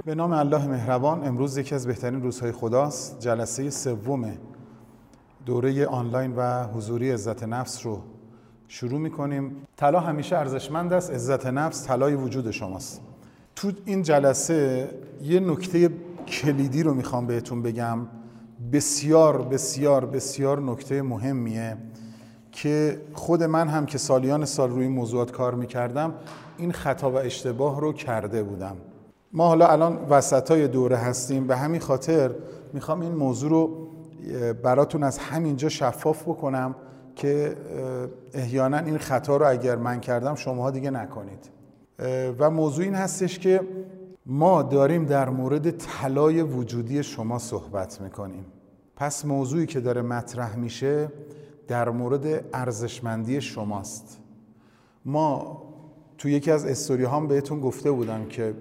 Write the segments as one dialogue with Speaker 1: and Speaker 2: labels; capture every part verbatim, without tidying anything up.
Speaker 1: به نام الله مهربان. امروز یکی از بهترین روزهای خداست. جلسه سوم دوره آنلاین و حضوری عزت نفس رو شروع می‌کنیم. طلا همیشه ارزشمند است، عزت نفس طلای وجود شماست. تو این جلسه یه نکته کلیدی رو میخوام بهتون بگم، بسیار بسیار بسیار نکته مهمیه که خود من هم که سالیان سال روی این موضوعات کار میکردم این خطا و اشتباه رو کرده بودم. ما حالا الان وسطای دوره هستیم، به همین خاطر میخوام این موضوع رو براتون از همینجا شفاف بکنم که احیانا این خطا رو اگر من کردم شماها دیگه نکنید. و موضوع این هستش که ما داریم در مورد طلای وجودی شما صحبت میکنیم. پس موضوعی که داره مطرح میشه در مورد ارزشمندی شماست. ما تو یکی از استوری هام بهتون گفته بودم که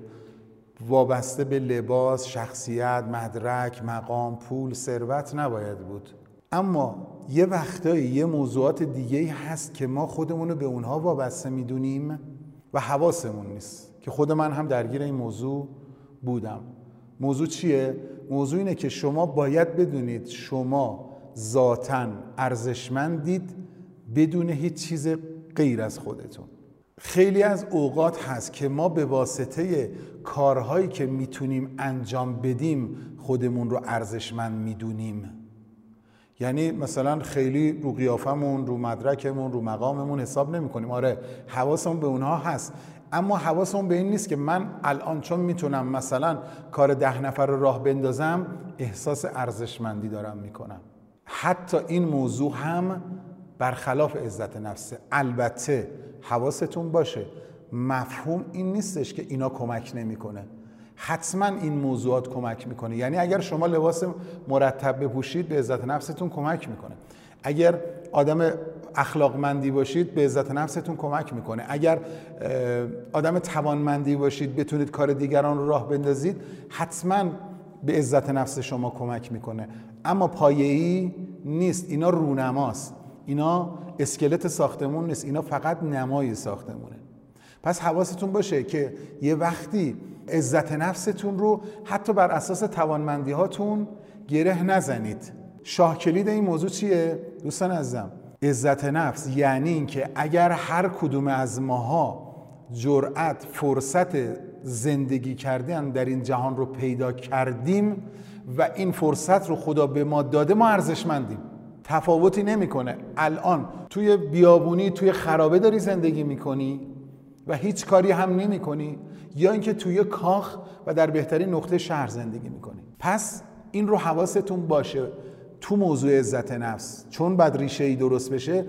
Speaker 1: وابسته به لباس، شخصیت، مدرک، مقام، پول، ثروت نباید بود. اما یه وقتایی یه موضوعات دیگه‌ای هست که ما خودمون رو به اونها وابسته میدونیم و حواسمون نیست، که خود من هم درگیر این موضوع بودم. موضوع چیه؟ موضوع اینه که شما باید بدونید شما ذاتاً ارزشمندید بدون هیچ چیز غیر از خودتون. خیلی از اوقات هست که ما به واسطه کارهایی که میتونیم انجام بدیم خودمون رو ارزشمند میدونیم. یعنی مثلا خیلی رو قیافمون، رو مدرکمون، رو مقاممون حساب نمی کنیم. آره حواسمون به اونها هست، اما حواسمون به این نیست که من الان چون میتونم مثلا کار ده نفر رو راه بندازم احساس ارزشمندی دارم میکنم. حتی این موضوع هم برخلاف عزت نفسه. البته حواستون باشه مفهوم این نیستش که اینا کمک نمیکنه. حتما این موضوعات کمک میکنه. یعنی اگر شما لباس مرتب بپوشید به عزت نفستون کمک میکنه. اگر آدم اخلاقمندی باشید به عزت نفستون کمک میکنه. اگر آدم توانمندی باشید بتونید کار دیگران رو راه بندازید حتما به عزت نفس شما کمک میکنه. اما پایه‌ای نیست. اینا رونماست. اینا اسکلت ساختمون نیست. اینا فقط نمای ساختمونه. پس حواستون باشه که یه وقتی عزت نفستون رو حتی بر اساس توانمندی هاتون گره نزنید. شاه کلید این موضوع چیه؟ دوستان عزیزم، عزت نفس یعنی این که اگر هر کدوم از ماها جرأت، فرصت زندگی کردن در این جهان رو پیدا کردیم و این فرصت رو خدا به ما داده، ما ارزشمندیم. تفاوتی نمیکنه الان توی بیابونی، توی خرابه داری زندگی میکنی و هیچ کاری هم نمی کنی، یا اینکه توی کاخ و در بهترین نقطه شهر زندگی می کنی. پس این رو حواستون باشه تو موضوع عزت نفس. چون بعد ریشه ای درست بشه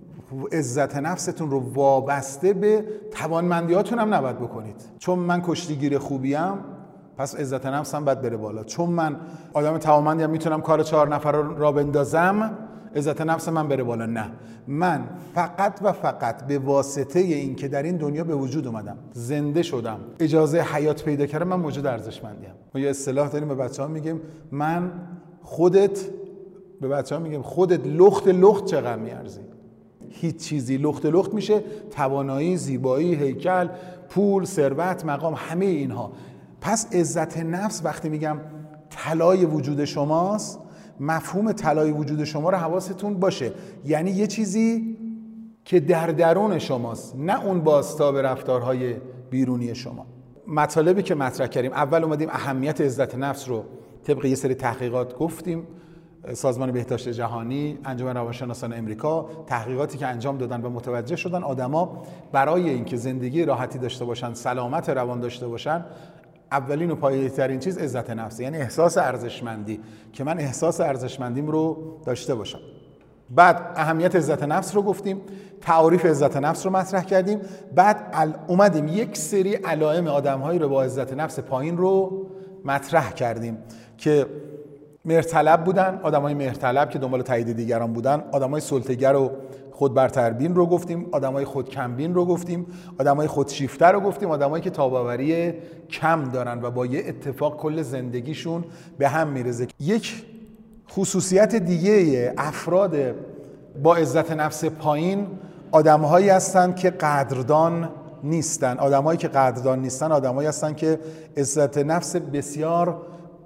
Speaker 1: عزت نفستون رو وابسته به توانمندیاتون هم نباید بکنید. چون من کشتیگیر خوبیم پس عزت نفسم باید بره بالا. چون من آدم توانمندیم میتونم کار چهار نفر را بندازم عزت نفس من بره بالا. نه، من فقط و فقط به واسطه این که در این دنیا به وجود اومدم، زنده شدم، اجازه حیات پیدا کردم، من موجود ارزشمندیم. ما یه اصطلاح داریم به بچه‌ها میگیم من خودت به بچه‌ها میگیم خودت لخت لخت چقدر میارزی. هیچ چیزی لخت لخت میشه توانایی، زیبایی، هیکل، پول، ثروت، مقام، همه اینها. پس عزت نفس وقتی میگم طلای وجود شماست، مفهوم طلای وجود شما رو حواستون باشه. یعنی یه چیزی که در درون شماست، نه اون بازتاب رفتارهای بیرونی شما. مطالبی که مطرح کردیم، اول اومدیم اهمیت عزت نفس رو طبق یه سری تحقیقات گفتیم. سازمان بهداشت جهانی، انجمن روانشناسان امریکا، تحقیقاتی که انجام دادن و متوجه شدن آدما برای اینکه زندگی راحتی داشته باشن، سلامت روان داشته باشن، اولین و پایه‌ترین چیز عزت نفس، یعنی احساس ارزشمندی، که من احساس ارزشمندیم رو داشته باشم. بعد اهمیت عزت نفس رو گفتیم، تعریف عزت نفس رو مطرح کردیم. بعد اومدیم یک سری علائم آدم‌هایی رو با عزت نفس پایین رو مطرح کردیم که مهرطلب بودن، آدمای مهرطلب که دنبال تایید دیگران بودن، آدمای سلطه‌گر و خودبرتربین رو گفتیم، آدمای خودکمبین رو گفتیم، آدمای خودشیفته رو گفتیم، آدمایی که تاب‌آوری کم دارن و با یه اتفاق کل زندگیشون به هم میرزه. یک خصوصیت دیگه افراد با عزت نفس پایین آدم‌هایی هستند که قدردان نیستن. آدمایی که قدردان نیستن آدمایی هستن که عزت نفس بسیار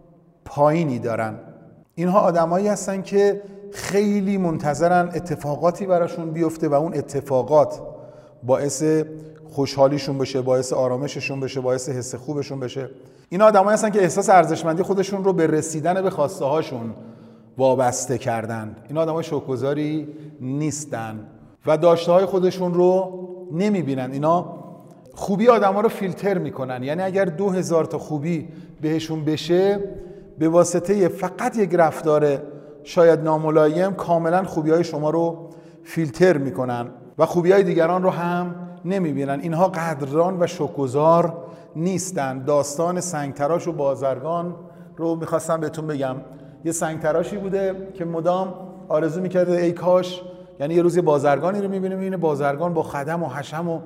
Speaker 1: پایینی دارن. اینها آدمایی هستن که خیلی منتظرن اتفاقاتی براشون بیفته و اون اتفاقات باعث خوشحالیشون بشه، باعث آرامششون بشه، باعث حس خوبشون بشه. اینا آدمایی هستن که احساس ارزشمندی خودشون رو به رسیدن به خواسته هاشون وابسته کردن. اینا آدمای شکرگزاری نیستن و داشته های خودشون رو نمیبینن. اینا خوبی آدما رو فیلتر میکنن، یعنی اگر دو هزار تا خوبی بهشون بشه به واسطه فقط یک رفتار شاید ناملایم کاملا خوبی های شما رو فیلتر میکنن و خوبی های دیگران رو هم نمیبینن. اینها قدردان و شکرگزار نیستن. داستان سنگتراش و بازرگان رو میخواستم بهتون بگم. یه سنگتراشی بوده که مدام آرزو میکرده ای کاش، یعنی یه روز یه بازرگانی رو میبینه، میبینه بازرگان با خدم و حشم و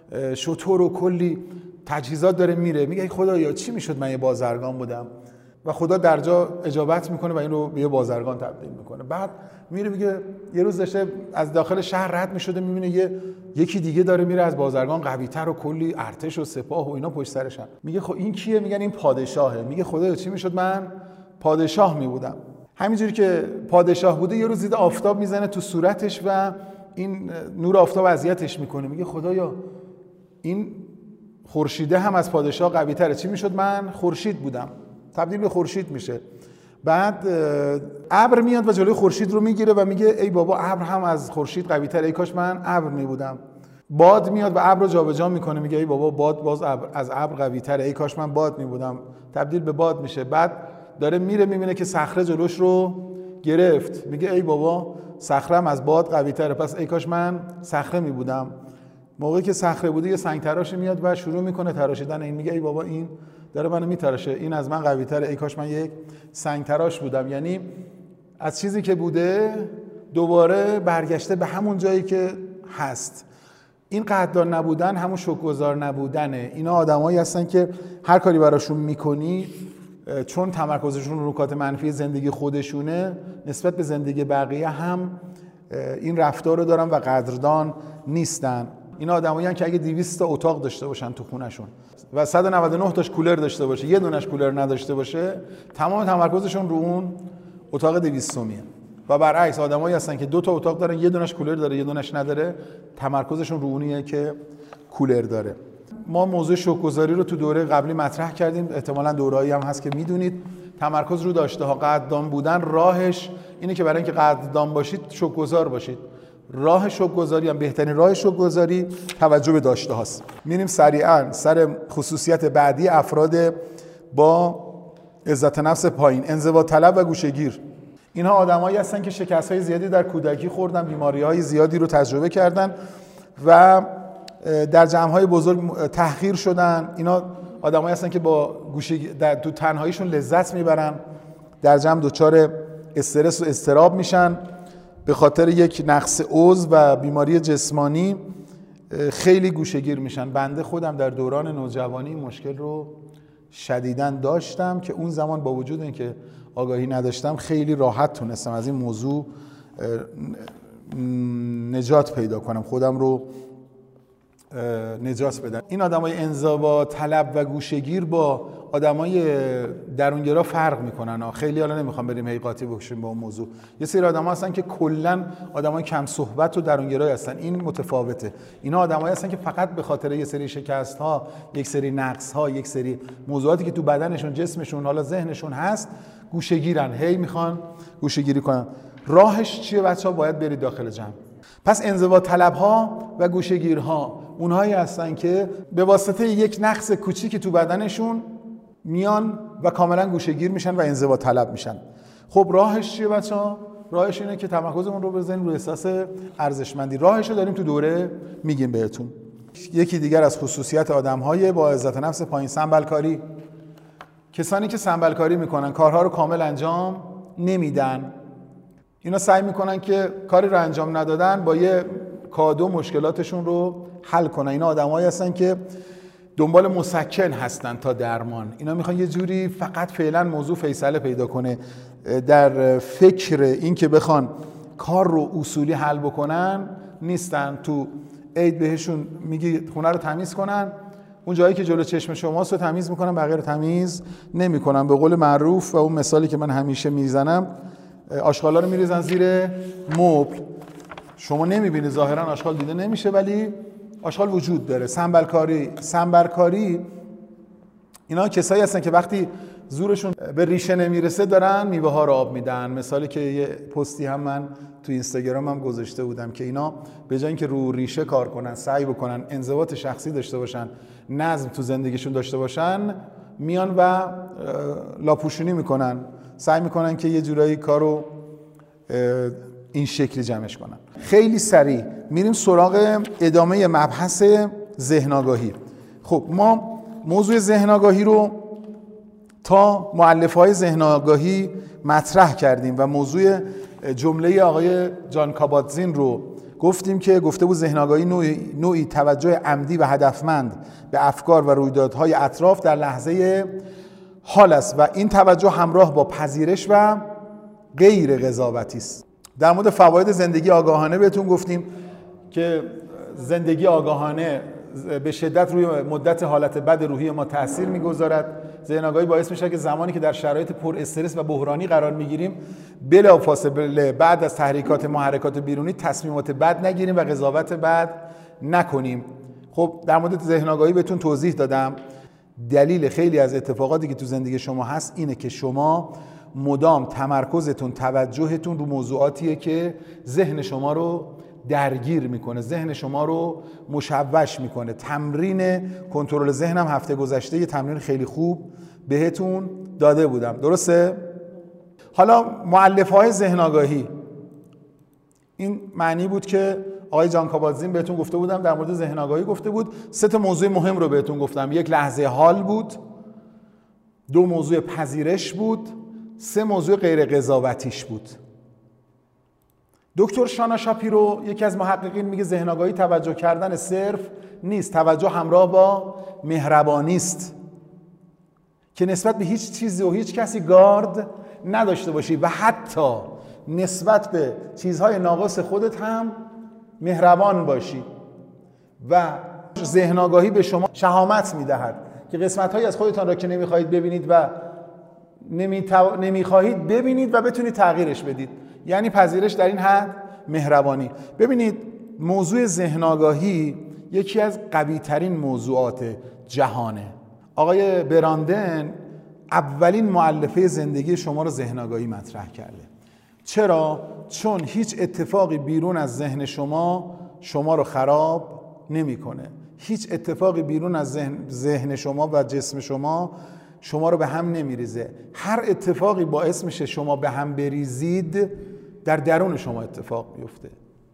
Speaker 1: شتر و کلی تجهیزات داره میره، میگه ای خدایا چی میشد من یه بازرگان بودم، و خدا در جا اجابت میکنه و این رو به یه بازرگان تبدیل میکنه. بعد میره میگه یه روز داشته از داخل شهر رد میشده، میبینه یه یکی دیگه داره میره از بازرگان قوی‌تر و کلی ارتش و سپاه و اینا پشت سرشن. میگه خب این کیه؟ میگن این پادشاهه. میگه خدایا چی میشد من پادشاه میبودم. همینجوری که پادشاه بوده یه روز دیده آفتاب میزنه تو صورتش و این نور آفتاب اذیتش میکنه. میگه خدایا این خورشیده هم از پادشاه قوی تره، چی میشد من خورشید بودم، تبدیل به خورشید میشه. بعد ابر میاد و جلوی خورشید رو میگیره و میگه ای بابا ابر هم از خورشید قوی تره، ای کاش من ابر میبودم. باد میاد و ابر رو جابجا میکنه، میگه ای بابا باد باز ابر از ابر قوی تره، ای کاش من باد میبودم، تبدیل به باد میشه. بعد داره میره میبینه که صخره جلوش رو گرفت، میگه ای بابا صخره هم از باد قوی تره، پس ای کاش من صخره میبودم. موقعی که صخره بوده یه سنگ تراش میاد و شروع میکنه تراشیدن این، میگه ای بابا این داره منو میتراشه، این از من قوی تره، ای کاش من یک سنگ تراش بودم. یعنی از چیزی که بوده دوباره برگشته به همون جایی که هست. این قدردان نبودن همون شکرگزار نبودنه. اینا آدمایی هستن که هر کاری براشون میکنی چون تمرکزشون رو نکات منفی زندگی خودشونه نسبت به زندگی بقیه هم این رفتار رو دارن و قدردان نیستن. اینا آدمایی هستن که اگه دویست تا اتاق داشته باشن تو خونشون و صد و نود و نه تاش کولر داشته باشه، یه دونش کولر نداشته باشه، تمام تمرکزشون رو اون اتاق دویستمیه. و برعکس آدمایی هستن که دو تا اتاق دارن، یه دونش کولر داره یه دونش نداره، تمرکزشون رو اونیه که کولر داره. ما موضوع شکرگزاری رو تو دوره قبلی مطرح کردیم، احتمالاً دوره‌ای هم هست که میدونید. تمرکز رو داشته ها. قدردان بودن راهش اینه که برای اینکه قدردان باشید شکرگزار باشید. راه شکرگزاری هم بهترین راه شکرگزاری توجه به داشته هاست. میریم سریعا سر خصوصیت بعدی افراد با عزت نفس پایین. انزوا طلب و گوشه‌گیر. اینها آدمایی هستن که شکست‌های زیادی در کودکی خوردن، بیماری‌های زیادی رو تجربه کردن و در جمع‌های بزرگ تحقیر شدن. اینا آدمایی هستن که با گوشه‌گیری در تو تنهاییشون لذت میبرن، در جمع دچار استرس و اضطراب میشن به خاطر یک نقص عضو و بیماری جسمانی خیلی گوشه‌گیر میشن. بنده خودم در دوران نوجوانی این مشکل رو شدیداً داشتم که اون زمان با وجود اینکه آگاهی نداشتم خیلی راحت تونستم از این موضوع نجات پیدا کنم، خودم رو نجات بدم. این آدمای انزوا طلب و گوشه‌گیر با آدمای درونگرا فرق میکنن. خیلی حالا نمیخوام بریم هی قاطی بکشیم با اون موضوع. یه سری آدما هستن که کلا آدمای کم صحبت و درونگرایی هستن، این متفاوته. اینا آدمایی هستن که فقط به خاطر یه سری شکست ها، یک سری نقص ها، یک سری موضوعاتی که تو بدنشون، جسمشون، حالا ذهنشون هست، گوشه‌گیرن، هی میخوان گوشه‌گیری کنن. راهش چیه بچه‌ها؟ باید برید داخل جمع. پس انزوا طلب‌ها و گوشه‌گیرها اونهایی هستن که به واسطه یک نقص کوچیکی تو بدنشون میان و کاملا گوشه‌گیر میشن و انزوا طلب میشن. خب راهش چیه بچه‌ها؟ راهش اینه که تمرکزمون رو بزنیم روی احساس ارزشمندی. راهش رو داریم تو دوره میگیم بهتون. یکی دیگر از خصوصیت آدم‌های با عزت نفس پایین، سنبلکاری. کسانی که سنبلکاری میکنن، کارها رو کامل انجام نمیدن. اینا سعی میکنن که کاری رو انجام ندادن با یه کادو مشکلاتشون رو حل کنن. اینا آدمایی هستن که دنبال مسکن هستن تا درمان. اینا میخوان یه جوری فقط فعلا موضوع فیصله پیدا کنه. در فکر این که بخوان کار رو اصولی حل بکنن نیستن. تو عید بهشون میگی خونه رو تمیز کنن، اون جایی که جلو چشم شماست رو تمیز میکنن، بقیه رو تمیز نمیکنن. به قول معروف و اون مثالی که من همیشه میزنم، آشغالا رو میریزن زیر مبل. شما نمیبینی ظاهرا آشغال دیده نمیشه، ولی آشغال وجود داره. سنبلکاری سنبلکاری اینا کسایی هستن که وقتی زورشون به ریشه نمیرسه دارن میوه ها رو آب میدن. مثالی که یه پستی هم من تو اینستاگرامم گذاشته بودم که اینا به جای اینکه رو ریشه کار کنن، سعی بکنن انضباط شخصی داشته باشن، نظم تو زندگیشون داشته باشن، میان و لاپوشونی میکنن، سعی میکنن که یه جورایی کارو این شکلی جمعش کنن. خیلی سریع میریم سراغ ادامه مبحث ذهن آگاهی. خب ما موضوع ذهن آگاهی رو تا مؤلفه‌های ذهن آگاهی مطرح کردیم و موضوع جمله آقای جان کاباتزین رو گفتیم که گفته بود ذهن آگاهی نوعی, نوعی توجه عمدی و هدفمند به افکار و رویدادهای اطراف در لحظه حال است و این توجه همراه با پذیرش و غیر قضاوتی است. در مورد فواید زندگی آگاهانه بهتون گفتیم که زندگی آگاهانه به شدت روی مدت حالت بد روحی ما تأثیر میگذارد. ذهن آگاهی باعث میشه که زمانی که در شرایط پر استرس و بحرانی قرار میگیریم بلافاصله بعد از تحریکات ما حرکات بیرونی تصمیمات بد نگیریم و قضاوت بد نکنیم. خب در مورد ذهن آگاهی بهتون توضیح دادم. دلیل خیلی از اتفاقاتی که تو زندگی شما هست اینه که شما مدام تمرکزتون، توجهتون رو موضوعاتیه که ذهن شما رو درگیر میکنه، ذهن شما رو مشوش میکنه. تمرین کنترل ذهنم هفته گذشته یه تمرین خیلی خوب بهتون داده بودم، درسته؟ حالا مؤلفه‌های ذهن آگاهی، این معنی بود که آقای جان کاباتزین بهتون گفته بودم در مورد ذهن آگاهی گفته بود. سه تا موضوع مهم رو بهتون گفتم. یک لحظه حال بود، دو موضوع پذیرش بود، سه موضوع غیر قضاوتیش بود. دکتر شانا شاپیرو یکی از محققین میگه ذهن آگاهی توجه کردن صرف نیست، توجه همراه با مهربانی است که نسبت به هیچ چیزی و هیچ کسی گارد نداشته باشی و حتی نسبت به چیزهای ناقص خودت هم مهربان باشی. و ذهن آگاهی به شما شهامت میدهد که قسمت‌هایی از خودتان را که نمیخواهید ببینید و نمیتو... نمیخواهید ببینید و بتونید تغییرش بدید. یعنی پذیرش در این حد مهربانی. ببینید موضوع ذهن آگاهی یکی از قوی ترین موضوعات جهانه. آقای براندن اولین مؤلفه زندگی شما رو ذهن آگاهی مطرح کرده. چرا؟ چون هیچ اتفاقی بیرون از ذهن شما شما رو خراب نمیکنه. هیچ اتفاقی بیرون از ذهن, ذهن شما و جسم شما شما رو به هم نمیریزه. هر اتفاقی باعث میشه شما به هم بریزید در درون شما اتفاق بیفته.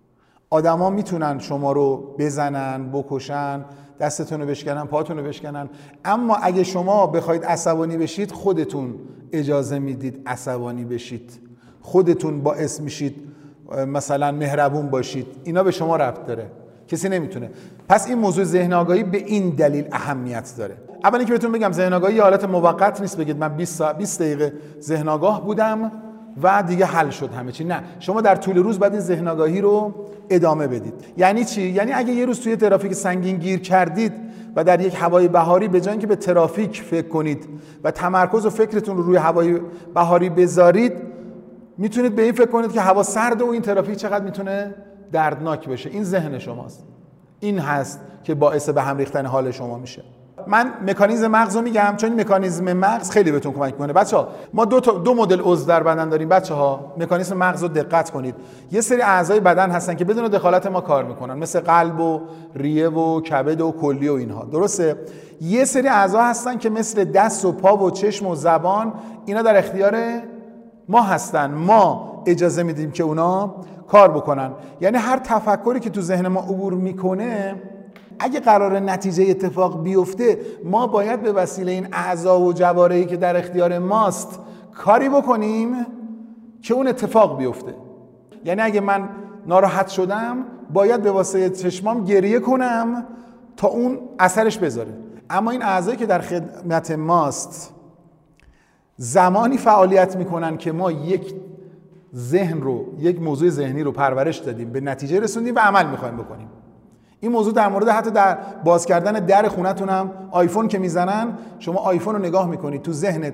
Speaker 1: آدما میتونن شما رو بزنن، بکشن، دستتون رو بشکنن، پاتون رو بشکنن، اما اگه شما بخواید عصبانی بشید خودتون اجازه میدید عصبانی بشید، خودتون باعث میشید مثلا مهربون باشید. اینا به شما ربط داره، کسی نمیتونه. پس این موضوع ذهن آگاهی به این دلیل اهمیت داره. اولی که بهتون بگم ذهن آگاهی یه حالت موقت نیست بگید من بیست ساعت بیست دقیقه ذهن آگاه بودم و دیگه حل شد همه چی. نه، شما در طول روز باید این ذهن آگاهی رو ادامه بدید. یعنی چی؟ یعنی اگه یه روز توی ترافیک سنگین گیر کردید و در یک هوای بهاری به جای اینکه به ترافیک فکر کنید و تمرکز و فکرتون رو روی هوای بهاری بذارید، میتونید به این فکر کنید که هوا سرد و این ترافیک چقدر میتونه دردناک بشه. این ذهن شماست. این هست که باعث به هم ریختن حال شما میشه. من مکانیزم مغز رو میگم چون این مکانیزم مغز خیلی بهتون کمک میکنه. بچه‌ها ما دو تا دو مدل عضو در بدن داریم. بچه‌ها مکانیزم مغز رو دقت کنید. یه سری اعضای بدن هستن که بدون دخالت ما کار میکنن، مثل قلب و ریه و کبد و کلیه و اینها، درسته؟ یه سری اعضا هستن که مثل دست و پا و چشم و زبان، اینا در اختیار ما هستن. ما اجازه میدیم که اونا کار بکنن. یعنی هر تفکری که تو ذهن ما عبور میکنه، اگه قرار نتیجه اتفاق بیفته، ما باید به وسیله این اعضا و جوارحی که در اختیار ماست کاری بکنیم که اون اتفاق بیفته. یعنی اگه من ناراحت شدم، باید به واسطه چشمام گریه کنم تا اون اثرش بذاره. اما این اعضایی که در خدمت ماست زمانی فعالیت میکنن که ما یک ذهن رو، یک موضوع ذهنی رو پرورش دادیم، به نتیجه رسوندیم و عمل میخوایم بکنیم. این موضوع در مورد حتی در باز کردن در خونتون هم، آیفون که میزنن شما آیفون رو نگاه میکنید تو ذهنت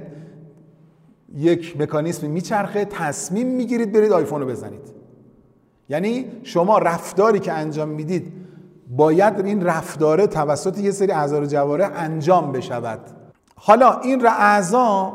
Speaker 1: یک مکانیزمی میچرخه، تصمیم میگیرید برید آیفون رو بزنید. یعنی شما رفتاری که انجام میدید باید این رفتاره توسط یه سری اعضا و جوارح انجام بشود. حالا این اعضا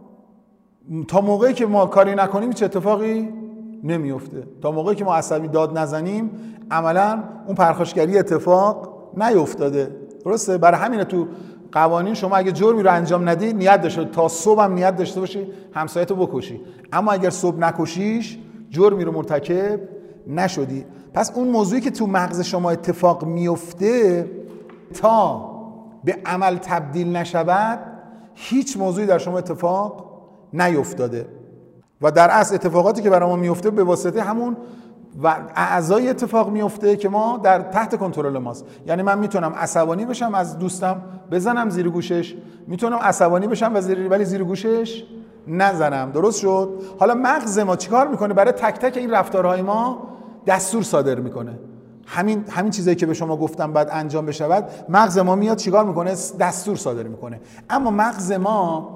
Speaker 1: تا موقعی که ما کاری نکنیم چه اتفاقی نمیفته. تا موقعی که ما عصبی داد نزنیم عملا اون پرخاشگری اتفاق نیفتاده. درسته؟ برای همینه تو قوانین شما اگه جرمی رو انجام ندی نیت داشته تا صبح هم نیت داشته باشی همسایه‌تو بکشی، اما اگر صبح نکشیش جرمی رو مرتکب نشدی. پس اون موضوعی که تو مغز شما اتفاق میفته تا به عمل تبدیل نشود هیچ موضوعی در شما اتفاق نیفتاده و در اصل اتفاقاتی که برای ما میفته به واسطه همون و اعضای اتفاق میفته که ما در تحت کنترل ماست. یعنی من میتونم عصبانی بشم از دوستم بزنم زیر گوشش، میتونم عصبانی بشم و زیر ولی زیر گوشش نزنم. درست شد؟ حالا مغز ما چیکار میکنه؟ برای تک تک این رفتارهای ما دستور صادر میکنه. همین همین چیزایی که به شما گفتم بعد انجام بشود، مغز ما میاد چیکار میکنه؟ دستور صادر میکنه. اما مغز ما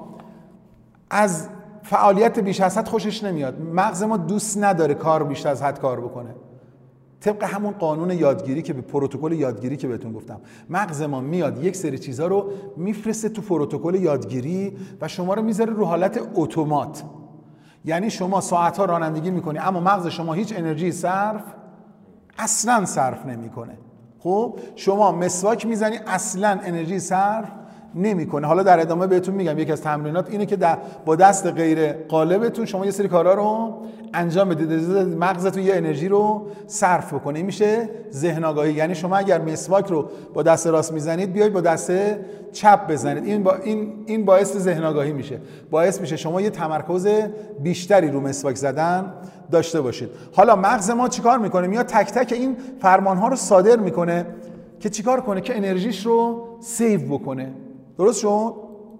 Speaker 1: از فعالیت بیش از حد خوشش نمیاد. مغز ما دوست نداره کار بیش از حد کار بکنه. طبق همون قانون یادگیری که به پروتکل یادگیری که بهتون گفتم، مغز ما میاد یک سری چیزا رو میفرسته تو پروتکل یادگیری و شما رو میذاره رو حالت اتومات. یعنی شما ساعت‌ها رانندگی میکنی اما مغز شما هیچ انرژی صرف اصلا صرف نمیکنه. خب شما مسواک میزنی اصلا انرژی صرف نمیکنه. حالا در ادامه بهتون میگم یکی از تمرینات اینه که با دست غیر قالبتون شما یه سری کارا رو انجام بدید، مغزتون یه انرژی رو صرف بکنه. این میشه ذهن آگاهی. یعنی شما اگر مسواک رو با دست راست میزنید بیاید با دست چپ بزنید. این با این این باعث ذهن آگاهی میشه. باعث میشه شما یه تمرکز بیشتری رو مسواک زدن داشته باشید. حالا مغز ما چیکار میکنه؟ میاد تک تک این فرمان ها رو صادر میکنه که چیکار کنه؟ که انرژیش رو سیو بکنه. درست شد؟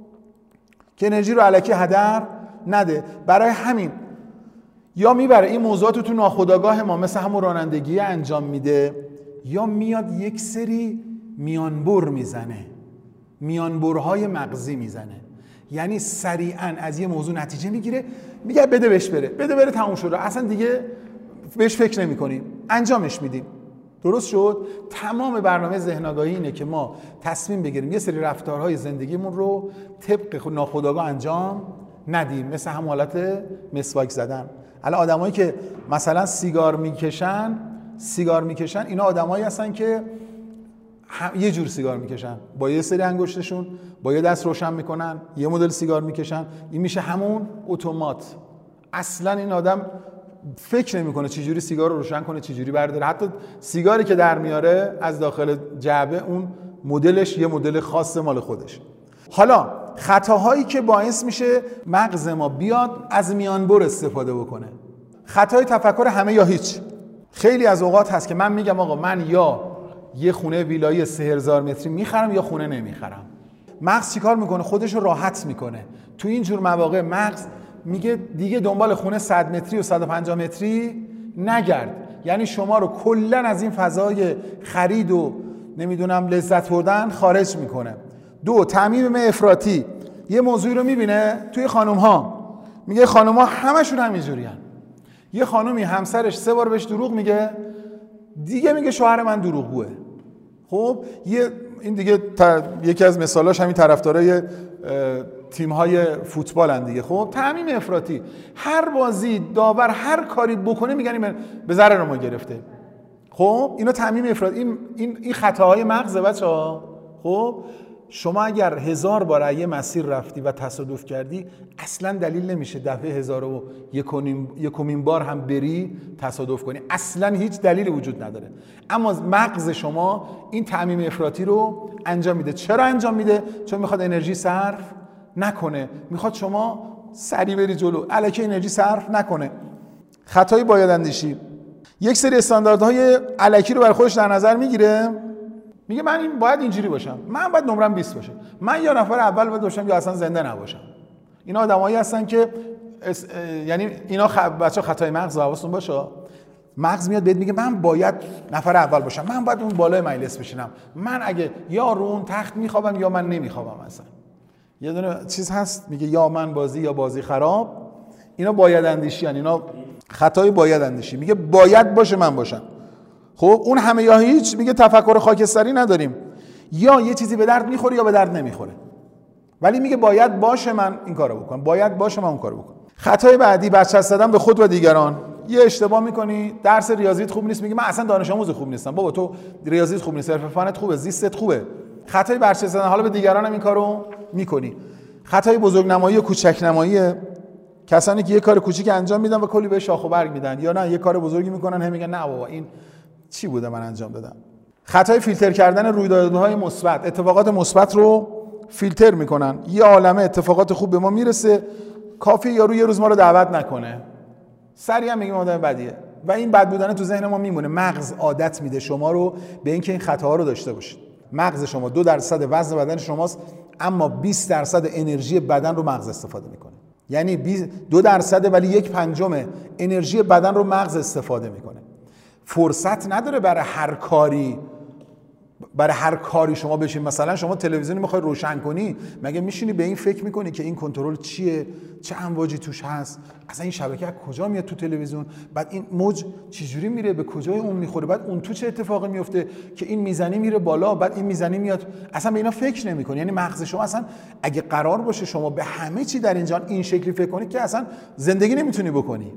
Speaker 1: که انرژی رو الکی هدر نده. برای همین یا میبره این موضوعات رو تو ناخودآگاه ما مثل همون رانندگی انجام میده، یا میاد یک سری میانبر میزنه، میانبرهای مغزی میزنه. یعنی سریعا از یه موضوع نتیجه میگیره، میگه بده بهش بره، بده بره، تموم شده، اصلا دیگه بهش فکر نمی کنیم، انجامش میدیم. درست شد؟ تمام برنامه ذهن آگاهی اینه که ما تصمیم بگیریم یه سری رفتارهای زندگیمون رو طبق ناخودآگاه انجام ندیم، مثل هم حالت مسواک زدن. الان آدمایی که مثلا سیگار میکشن سیگار میکشن اینا آدمایی هستن که یه جور سیگار میکشن، با یه سری انگشتشون با یه دست روشن میکنن، یه مدل سیگار میکشن. این میشه همون اتومات. اصلا این آدم فکر نمیکنه چجوری سیگار رو روشن کنه، چجوری برداره. حتی سیگاری که در میاره از داخل جعبه اون مدلش یه مدل خاص مال خودش. حالا خطاهایی که باعث میشه مغز ما بیاد از میانبر استفاده بکنه. خطای تفکر همه یا هیچ. خیلی از اوقات هست که من میگم آقا من یا یه خونه ویلایی سه هزار متری میخرم یا خونه نمیخرم. مغز چیکار میکنه؟ خودش رو راحت میکنه. تو این جور مواقع مغز میگه دیگه دنبال خونه صد متری و صد و پنجاه متری نگرد. یعنی شما رو کلا از این فضای خرید و نمیدونم لذت بردن خارج میکنه. دو، تعمیم افراطی. یه موضوعی رو میبینه توی خانم ها، میگه خانم ها همشون همینجوری هن. یه خانومی همسرش سه بار بهش دروغ میگه، دیگه میگه شوهر من دروغگوه. خب یه این دیگه تر... یکی از مثالاش همین طرفدارای تیم‌های فوتبال ان دیگه. خب تعمیم افراطی، هر بازی داور هر کاری بکنه میگن این به ضرر ما گرفته. خب اینا تعمیم افراطی، این این این خطاهای مغزه بچه‌ها. خب شما اگر هزار بار یه مسیر رفتی و تصادف کردی اصلا دلیل نمیشه دفعه هزار و یکمین بار هم بری تصادف کنی، اصلا هیچ دلیلی وجود نداره. اما مغز شما این تعمیم افراطی رو انجام میده. چرا انجام میده؟ چون میخواد انرژی صرف نکنه، میخواد شما سریع بری جلو، الکی انرژی صرف نکنه. خطای باید اندیشی، یک سری استانداردهای الکی رو برای خودش در نظر میگیره، میگه من این باید اینجوری باشم، من باید نمرم بیست باشه، من یا نفر اول باید باشم یا اصلا زنده نباشم. اینا آدمایی هستن که اس... یعنی اینا خ... بچه‌ها خطای مغز حواستون باشه. مغز میاد بهت میگه من باید نفر اول باشم، من باید اون بالای مجلس بشینم، من اگه یا رو اون تخت میخوابم یا من نمیخوابم. اصلا یه دونه چیز هست میگه یا من بازی یا بازی خراب. اینا باید اندیشی هن. اینا خطای باید اندیشی. میگه باید باشه من باشم. خب اون همه یا هیچ، میگه تفکر خاکستری نداریم، یا یه چیزی به درد میخوره یا به درد نمیخوره، ولی میگه باید باشه من این کارو بکنم، باید باشه من اون کارو بکنم. خطای بعدی برچسب زدن به خود و دیگران. یه اشتباه میکنی، درس ریاضیت خوب نیست، میگه من اصلا دانش آموز خوب نیستم. بابا تو ریاضیت خوب نیست، حرف فنت خوبه، زیستت خوبه. خطای برچسب زدن حالا به دیگران هم این کارو میکنی. خطای بزرگنمایی و کوچک‌نمایی، کسانی که یه کار کوچیک انجام میدن و کلی به شاخ و برگ میدن، یا نه یه کار بزرگی میکنن هم میگن نه بابا این چی بوده من انجام دادم. خطای فیلتر کردن رویدادهای مثبت، اتفاقات مثبت رو فیلتر میکنن. یه عالمه اتفاقات خوب به ما میرسه، کافی یارو یه روز ما رو دعوت نکنه، سریع میگیم آدم بدیه و این بد بودن تو ذهن ما میمونه. مغز عادت میده شما رو به اینکه این خطاها رو داشته باشید. مغز شما دو درصد وزن بدن شماست، اما بیست درصد انرژی بدن رو مغز استفاده میکنه. یعنی دو درصد ولی یک پنجم انرژی بدن رو مغز استفاده میکنه. فرصت نداره برای هر کاری برای هر کاری شما بشین. مثلا شما تلویزیون میخوای روشن کنی، مگه میشینی به این فکر میکنی که این کنترل چیه، چه امواجی توش هست، اصلا این شبکه از کجا میاد تو تلویزیون، بعد این موج چجوری میره به کجای اون میخوره، بعد اون تو چه اتفاقی میفته که این میزنی میره بالا، بعد این میزنی میاد، اصلا به اینا فکر نمیکنی. یعنی مغز شما اصلا اگه قرار باشه شما به همه چی در اینجا این شکلی فکر کنی که اصلا زندگی نمیتونی بکنی.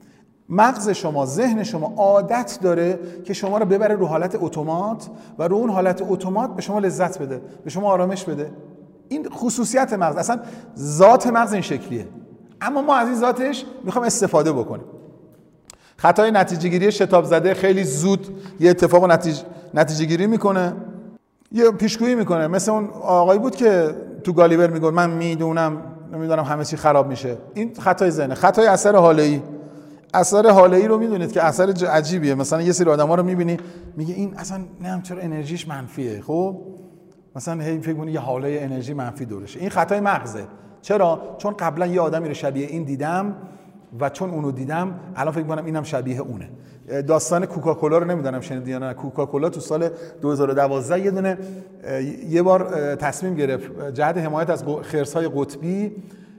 Speaker 1: مغز شما، ذهن شما عادت داره که شما رو ببره رو حالت اتومات و رو اون حالت اتومات به شما لذت بده، به شما آرامش بده. این خصوصیت مغز، اصلا ذات مغز این شکلیه، اما ما از این ذاتش میخوام استفاده بکنیم. خطای نتیجه گیری شتاب زده، خیلی زود یه اتفاق نتیجه نتیجه گیری میکنه، یه پیشگویی میکنه. مثل اون آقایی بود که تو گالیور میگه من میدونم نمیدونم همه چی خراب میشه. این خطای ذهنه. خطای اثر حاله‌ای. اثر حاله‌ای رو میدونید که اثر عجیبیه. مثلا یه سری آدما رو میبینی میگه این اصلا نمیدونم چرا انرژیش منفیه. خب مثلا هی فکر کنی یه حاله انرژی منفی دورشه. این خطای مغزه. چرا؟ چون قبلا یه آدمی رو شبیه این دیدم و چون اونو دیدم الان فکر می‌کنم اینم شبیه اونه. داستان کوکاکولا رو نمیدونم شنیدین یا نه. کوکاکولا تو سال دو هزار و دوازده یه دونه یه بار تصمیم گرفت جهت حمایت از خرس‌های قطبی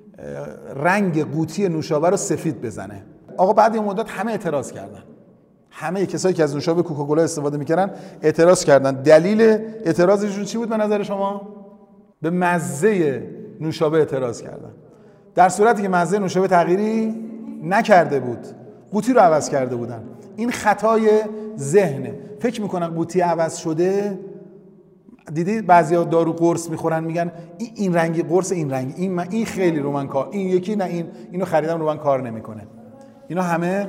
Speaker 1: رنگ قوطی نوشابه رو سفید بزنه. آقا بعد یه مدت همه اعتراض کردن. همه کسایی که از نوشابه کوکاکولا استفاده میکردن اعتراض کردن. دلیل اعتراضشون چی بود به نظر شما؟ به مزه نوشابه اعتراض کردن. در صورتی که مزه نوشابه تغییری نکرده بود. قوطی رو عوض کرده بودن. این خطای ذهنه. فکر میکنن قوطی عوض شده. دیدید بعضیا دارو قرص میخورن میگن این این رنگی قرص این رنگی این من این خیلی رو من کار، این یکی نه این اینو خریدم رو من کار نمیکنه. اینا همه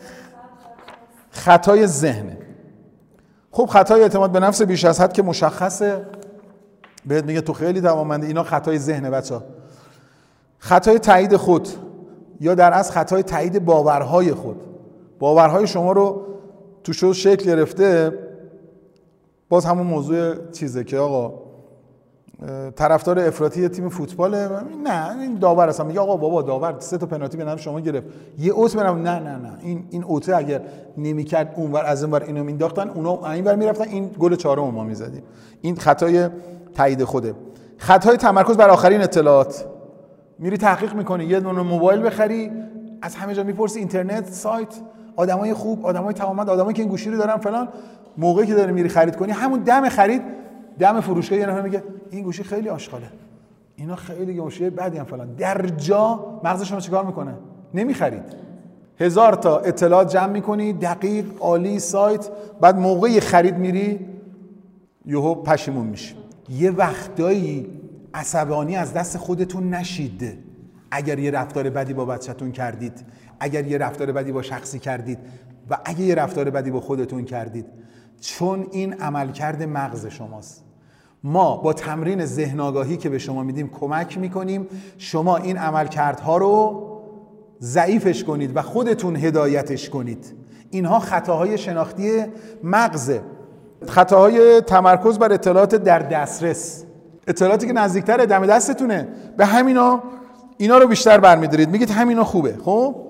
Speaker 1: خطای ذهنه. خب خطای اعتماد به نفس بیش از حد که مشخصه، بهت میگه تو خیلی توانمندی. اینا خطای ذهنه بچه‌ها. خطای تایید خود یا در اصل خطای تایید باورهای خود. باورهای شما رو تو شو شکل گرفته. باز همون موضوع چیزه که آقا طرفدار افراطی تیم فوتباله، نه این داور اصلا میگه آقا بابا داور سه تا پنالتی به نام شما گرفت، یه اوت برام، نه نه نه این این اوته اگر نمیکرد اونور از اونور اینو مینداختن اونا اینور میرفتن این گل چهارم ما میزدیم. این خطای تایید خوده. خطای تمرکز بر آخرین اطلاعات. میری تحقیق میکنی یه دونه موبایل بخری، از همه جا میپرسی، اینترنت، سایت، آدمای خوب، آدمای توانمند، آدمایی که این گوشی رو دارن فلان. موقعی که داری میری خرید کنی، همون دم خرید، دم فروشگاه یه نفر میگه این گوشی خیلی آشغاله، اینا خیلی گوشی بدی هم فلان. در جا مغز شما چیکار میکنه؟ نمیخرید. هزار تا اطلاعات جمع میکنی، دقیق، عالی، سایت، بعد موقعی خرید میری یهو پشیمون میشی. یه وقتایی عصبانی از دست خودتون نشید. اگر یه رفتار بدی با بچه‌تون کردید، اگر یه رفتار بدی با شخصی کردید و اگر یه رفتار بدی با خودتون کردید، چون این عملکرد مغز شماست. ما با تمرین ذهن آگاهی که به شما میدیم کمک میکنیم شما این عملکردها رو ضعیفش کنید و خودتون هدایتش کنید. اینها خطاهای شناختی مغزه. خطاهای تمرکز بر اطلاعات در دسترس. اطلاعاتی که نزدیکتر دم دستتونه، به همینا اینا رو بیشتر برمی‌دارید، میگید همینا خوبه. خب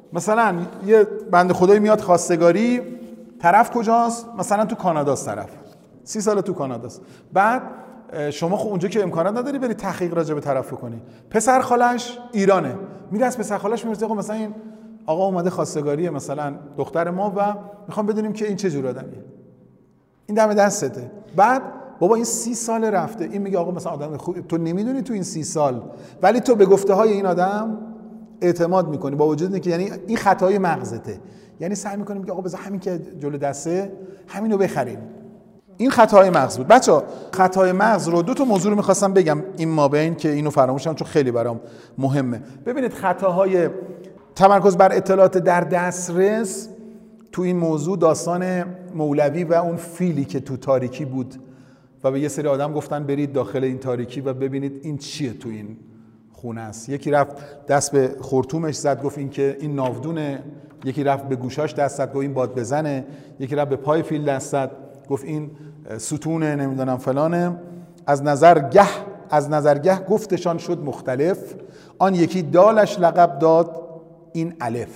Speaker 1: مثلا یه بنده خدایی میاد خواستگاری، طرف کجاست؟ مثلا تو کاناداست، طرف سی سال تو کاناداست. بعد شما خب اونجا که امکانات نداری بری تحقیق راجع به طرف کنی. پسر خالش ایرانه، میره از پسر خالش میپرسه آقا مثلا این آقا اومده خواستگاری مثلا دختر ما و میخوام بدونیم که این چه جور آدمیه، این دم دستته. بعد بابا این سی سال رفته، این میگه آقا مثلا آدم خوب، تو نمیدونی تو این سی سال، ولی تو به گفته های این آدم اعتماد میکنی با وجود اینکه یعنی این خطای مغزته، یعنی سعی میکنیم که آقا بذار همین که جلو دسته همینو بخریم. این خطای مغز بود. بچا خطای مغز رو دو تا موضوع رو میخواستم بگم این مابین که اینو فراموشم چون خیلی برام مهمه. ببینید خطاهای تمرکز بر اطلاعات در دسترس تو این موضوع داستان مولوی و اون فیلی که تو تاریکی بود و به یه سری آدم گفتن برید داخل این تاریکی و ببینید این چیه تو این خونه است. یکی رفت دست به خرطومش زد گفت این که این ناودونه، یکی رفت به گوشاش دست زد گفت این باد بزنه، یکی رفت به پای فیل دست زد گفت این ستونه نمیدونم فلانه. از نظرگه از نظرگه گفتشان شد مختلف، آن یکی دالش لقب داد این الف.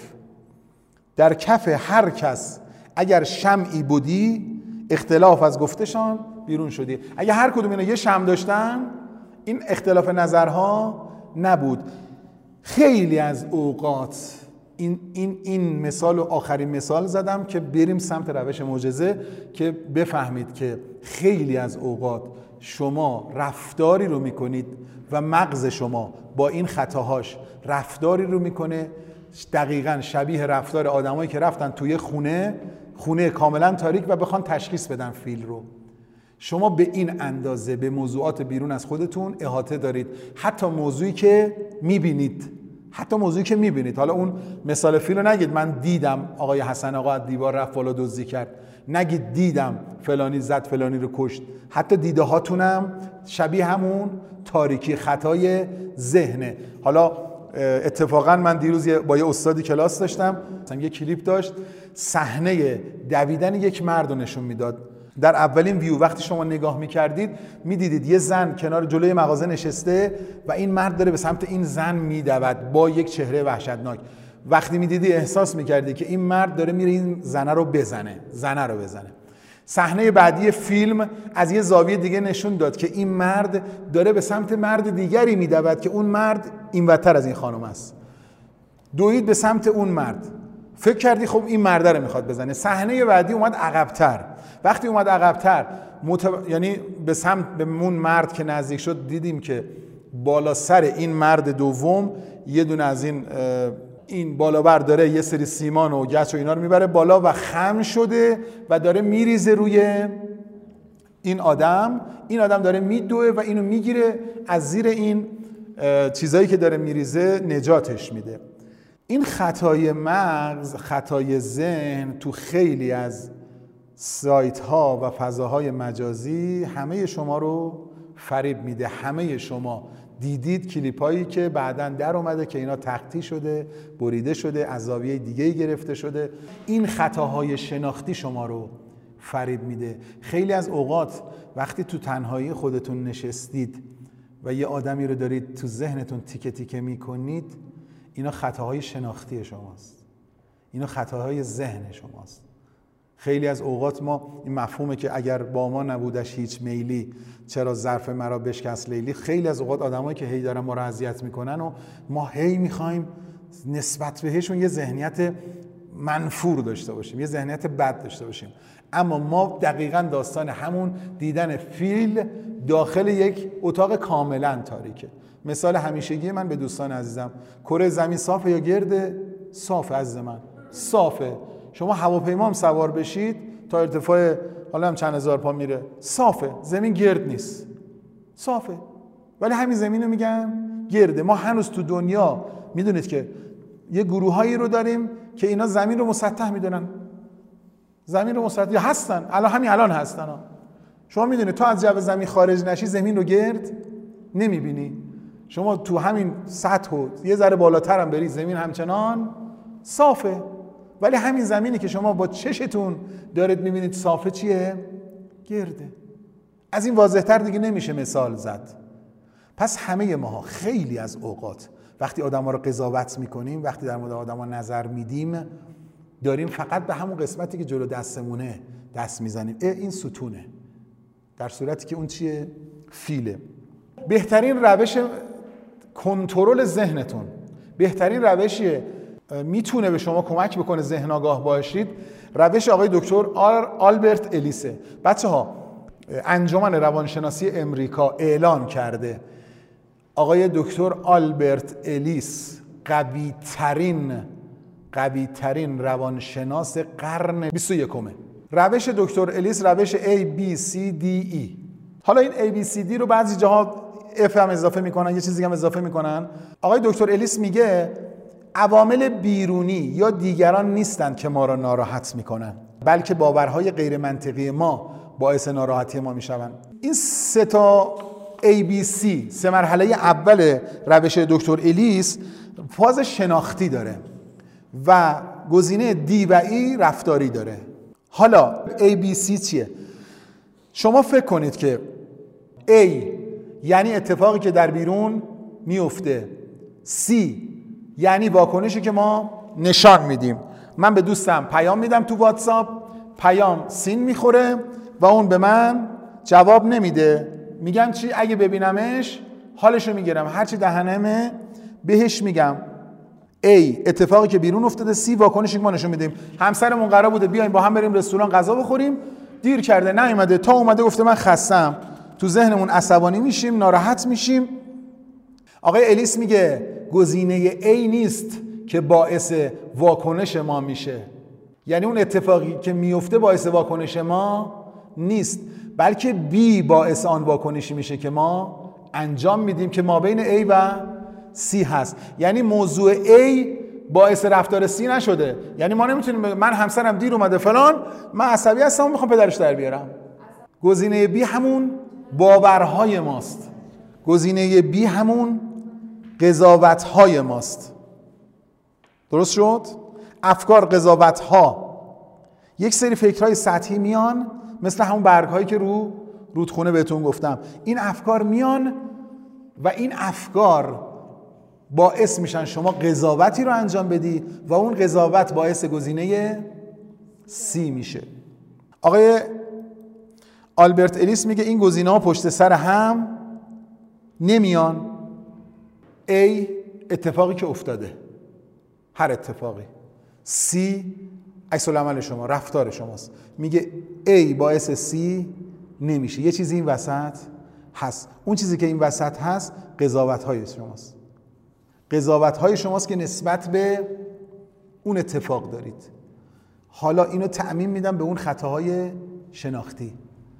Speaker 1: در کف هر کس اگر شمعی بودی، اختلاف از گفتشان بیرون شدی. اگه هر کدوم اینا یه شمع داشتن، این اختلاف نظرها نبود. خیلی از اوقات این این این مثال و آخرین مثال زدم که بریم سمت روش معجزه که بفهمید که خیلی از اوقات شما رفتاری رو میکنید و مغز شما با این خطاهاش رفتاری رو میکنه دقیقاً شبیه رفتار آدمایی که رفتن توی خونه خونه کاملا تاریک و بخوان تشخیص بدن فیل رو. شما به این اندازه به موضوعات بیرون از خودتون احاطه دارید، حتی موضوعی که میبینید حتی موضوعی که میبینید. حالا اون مثال فیل رو نگید من دیدم آقای حسن آقا از دیوار رفت بالا دزدی کرد، نگید دیدم فلانی زد فلانی رو کشت. حتی دیده هاتونم شبیه همون تاریکی خطای ذهنه. حالا اتفاقا من دیروز با یه استادی کلاس داشتم، مثلا یه کلیپ داشت صحنه دویدن یک مرد رو نشون میداد. در اولین ویو وقتی شما نگاه میکردید میدیدید یه زن کنار جلوی مغازه نشسته و این مرد داره به سمت این زن میدود با یک چهره وحشتناک. وقتی میدیدی احساس میکردی که این مرد داره میره این زنه رو بزنه زنه رو بزنه. صحنه بعدی فیلم از یه زاویه دیگه نشون داد که این مرد داره به سمت مرد دیگری میدود که اون مرد اینورتر از این خانم است. دوید به سمت اون مرد، فکر کردی خب این مرد رو میخواد بزنه. صحنه بعدی اومد عقب‌تر. وقتی اومد عقب‌تر متو... یعنی به سمت به اون مرد که نزدیک شد دیدیم که بالا سر این مرد دوم یه دونه از این این بالا بر داره یه سری سیمان و گچ و اینا رو میبره بالا و خم شده و داره میریزه روی این آدم. این آدم داره میدوه و اینو میگیره از زیر این چیزایی که داره میریزه نجاتش میده. این خطای مغز، خطای ذهن تو خیلی از سایت ها و فضاهای مجازی همه شما رو فریب میده. همه شما دیدید کلیپ هایی که بعداً در اومده که اینا تختی شده، بریده شده، از زاویه دیگه‌ای گرفته شده. این خطاهای شناختی شما رو فریب میده. خیلی از اوقات وقتی تو تنهایی خودتون نشستید و یه آدمی رو دارید تو ذهنتون تیکه تیکه میکنید، اینا خطاهای شناختی شماست، اینا خطاهای ذهن شماست. خیلی از اوقات ما این مفهومه که اگر با ما نبودش هیچ میلی چرا ظرف مرا بشکست لیلی. خیلی از اوقات آدمایی که هی دارن ما رو اذیت میکنن و ما هی میخوایم نسبت بهشون یه ذهنیت منفور داشته باشیم، یه ذهنیت بد داشته باشیم. اما ما دقیقاً داستان همون دیدن فیل داخل یک اتاق کاملا تاریکه. مثال همیشگی من به دوستان عزیزم، کره زمین صافه یا گرده؟ صافه عزیز من، صافه. شما هواپیما هم سوار بشید تا ارتفاع حالا هم چند هزار پا میره، صافه، زمین گرد نیست، صافه. ولی همین زمین رو میگن گرده. ما هنوز تو دنیا میدونید که یه گروهایی رو داریم که اینا زمین رو مسطح میدونن، زمین رو مسطح هستن، الان همین الان هستن ها. شما میدونید تو از جو زمین خارج نشی زمین رو گرد نمیبینی. شما تو همین سطح و یه ذره بالاتر هم بری زمین همچنان صافه. ولی همین زمینی که شما با چشتون دارید میبینید صافه چیه؟ گرده. از این واضح‌تر دیگه نمیشه مثال زد. پس همه ماها خیلی از اوقات وقتی آدم‌ها رو قضاوت میکنیم، وقتی در مورد آدم‌ها نظر میدیم، داریم فقط به همون قسمتی که جلو دستمونه دست میزنیم. این ستونه، در صورتی که اون چیه؟ فیله. بهترین روش کنترل ذهنتون، بهترین روشیه میتونه به شما کمک بکنه ذهن آگاه باشید، روش آقای دکتر آلبرت الیسه. بچه ها، انجمن روانشناسی امریکا اعلان کرده آقای دکتر آلبرت الیس قوی ترین قوی ترین روانشناس قرن بیست و یکم. روش دکتر الیس روش A B C D E. حالا این A B C D رو بعضی جاها F هم اضافه میکنن، یه چیزی هم اضافه میکنن. آقای دکتر الیس میگه عوامل بیرونی یا دیگران نیستند که ما را ناراحت میکنن، بلکه باورهای غیر منطقی ما باعث ناراحتی ما میشوند. این سه تا A B C، سه مرحله اول روش دکتر الیس، فاز شناختی داره و گزینه دی و ای رفتاری داره. حالا A B C چیه؟ شما فکر کنید که A یعنی اتفاقی که در بیرون میفته، C یعنی واکنشی که ما نشان میدیم. من به دوستم پیام میدم تو واتساپ، پیام سین میخوره و اون به من جواب نمیده، میگم چی؟ اگه ببینمش حالشو میگیرم، هرچی دهنمه بهش میگم. A اتفاقی که بیرون افتاده، C واکنشی که ما نشون میدیم. همسرمون قرار بوده بیایم با هم بریم رستوران غذا بخوریم، دیر کرده نیومده، تا اومده گفته من خستم، تو ذهنمون عصبانی میشیم، ناراحت میشیم. آقای الیس میگه گزینه A نیست که باعث واکنش ما میشه، یعنی اون اتفاقی که میفته باعث واکنش ما نیست، بلکه B باعث آن واکنشی میشه که ما انجام میدیم که ما بین A و C هست. یعنی موضوع A باعث رفتار C نشده. یعنی ما نمیتونیم من همسرم دیر اومده فلان، من عصبی هستم و میخوام پدرش در بیارم. گزینه B همون باورهای ماست، گزینه B همون قضاوت‌های ماست. درست شد؟ افکار، قضاوت‌ها، یک سری فکرهای سطحی میان، مثل همون برگ‌هایی که رو رودخونه بهتون گفتم. این افکار میان و این افکار باعث میشن شما قضاوتی رو انجام بدی و اون قضاوت باعث گزینه C میشه. آقای آلبرت الیس میگه این گزینه‌ها پشت سر هم نمیان. A اتفاقی که افتاده، هر اتفاقی. C عکس العمل شما، رفتار شماست. میگه A باعث C نمیشه، یه چیزی این وسط هست. اون چیزی که این وسط هست قضاوت‌های شماست. قضاوت‌های شماست که نسبت به اون اتفاق دارید. حالا اینو تعمیم میدم به اون خطاهای شناختی.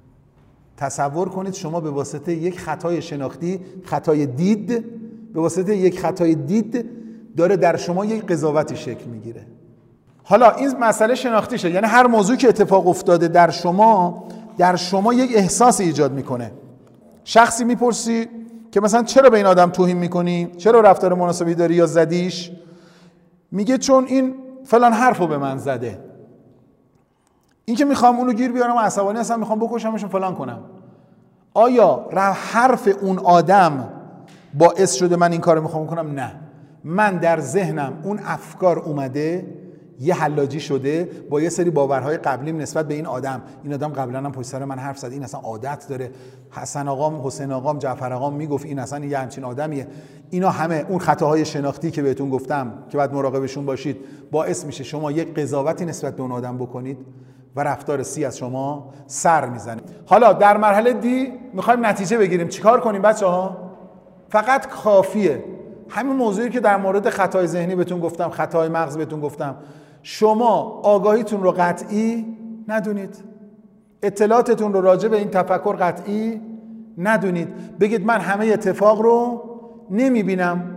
Speaker 1: تصور کنید شما به واسطه یک خطای شناختی، خطای دید، به واسطه یک خطای دید داره در شما یک قضاوتی شکل میگیره. حالا این مسئله شناختیشه، یعنی هر موضوعی که اتفاق افتاده در شما در شما یک احساس ایجاد میکنه. شخصی میپرسی که مثلا چرا به این آدم توهین میکنی؟ چرا رفتار مناسبی داری یا زدیش؟ میگه چون این فلان حرفو به من زده. این که میخوام اونو گیر بیارم و عصبانی هستم، میخوام بکشمش و فلان کنم. آیا حرف اون آدم باعث شده من این کارو میخوام کنم؟ نه. من در ذهنم اون افکار اومده، یه حلاجی شده با یه سری باورهای قبلیم نسبت به این آدم. این آدم قبلا هم پشت سر من حرف زد، این اصلا عادت داره، حسن آقام، حسین آقام، جعفر آقام میگفت این اصلا یه همچین آدمیه. اینا همه اون خطاهای شناختی که بهتون گفتم که باید مراقبشون باشید باعث میشه شما یک قضاوتی نسبت به اون آدم بکنید و رفتار سی از شما سر میزنه. حالا در مرحله دی میخوایم نتیجه بگیریم. چیکار کنیم بچه‌ها؟ فقط کافیه همین موضوعی که در مورد خطای ذهنی بهتون گفتم، خطای مغز بهتون گفتم، شما آگاهیتون رو قطعی ندونید، اطلاعاتتون رو راجع به این تفکر قطعی ندونید. بگید من همه اتفاق رو نمیبینم.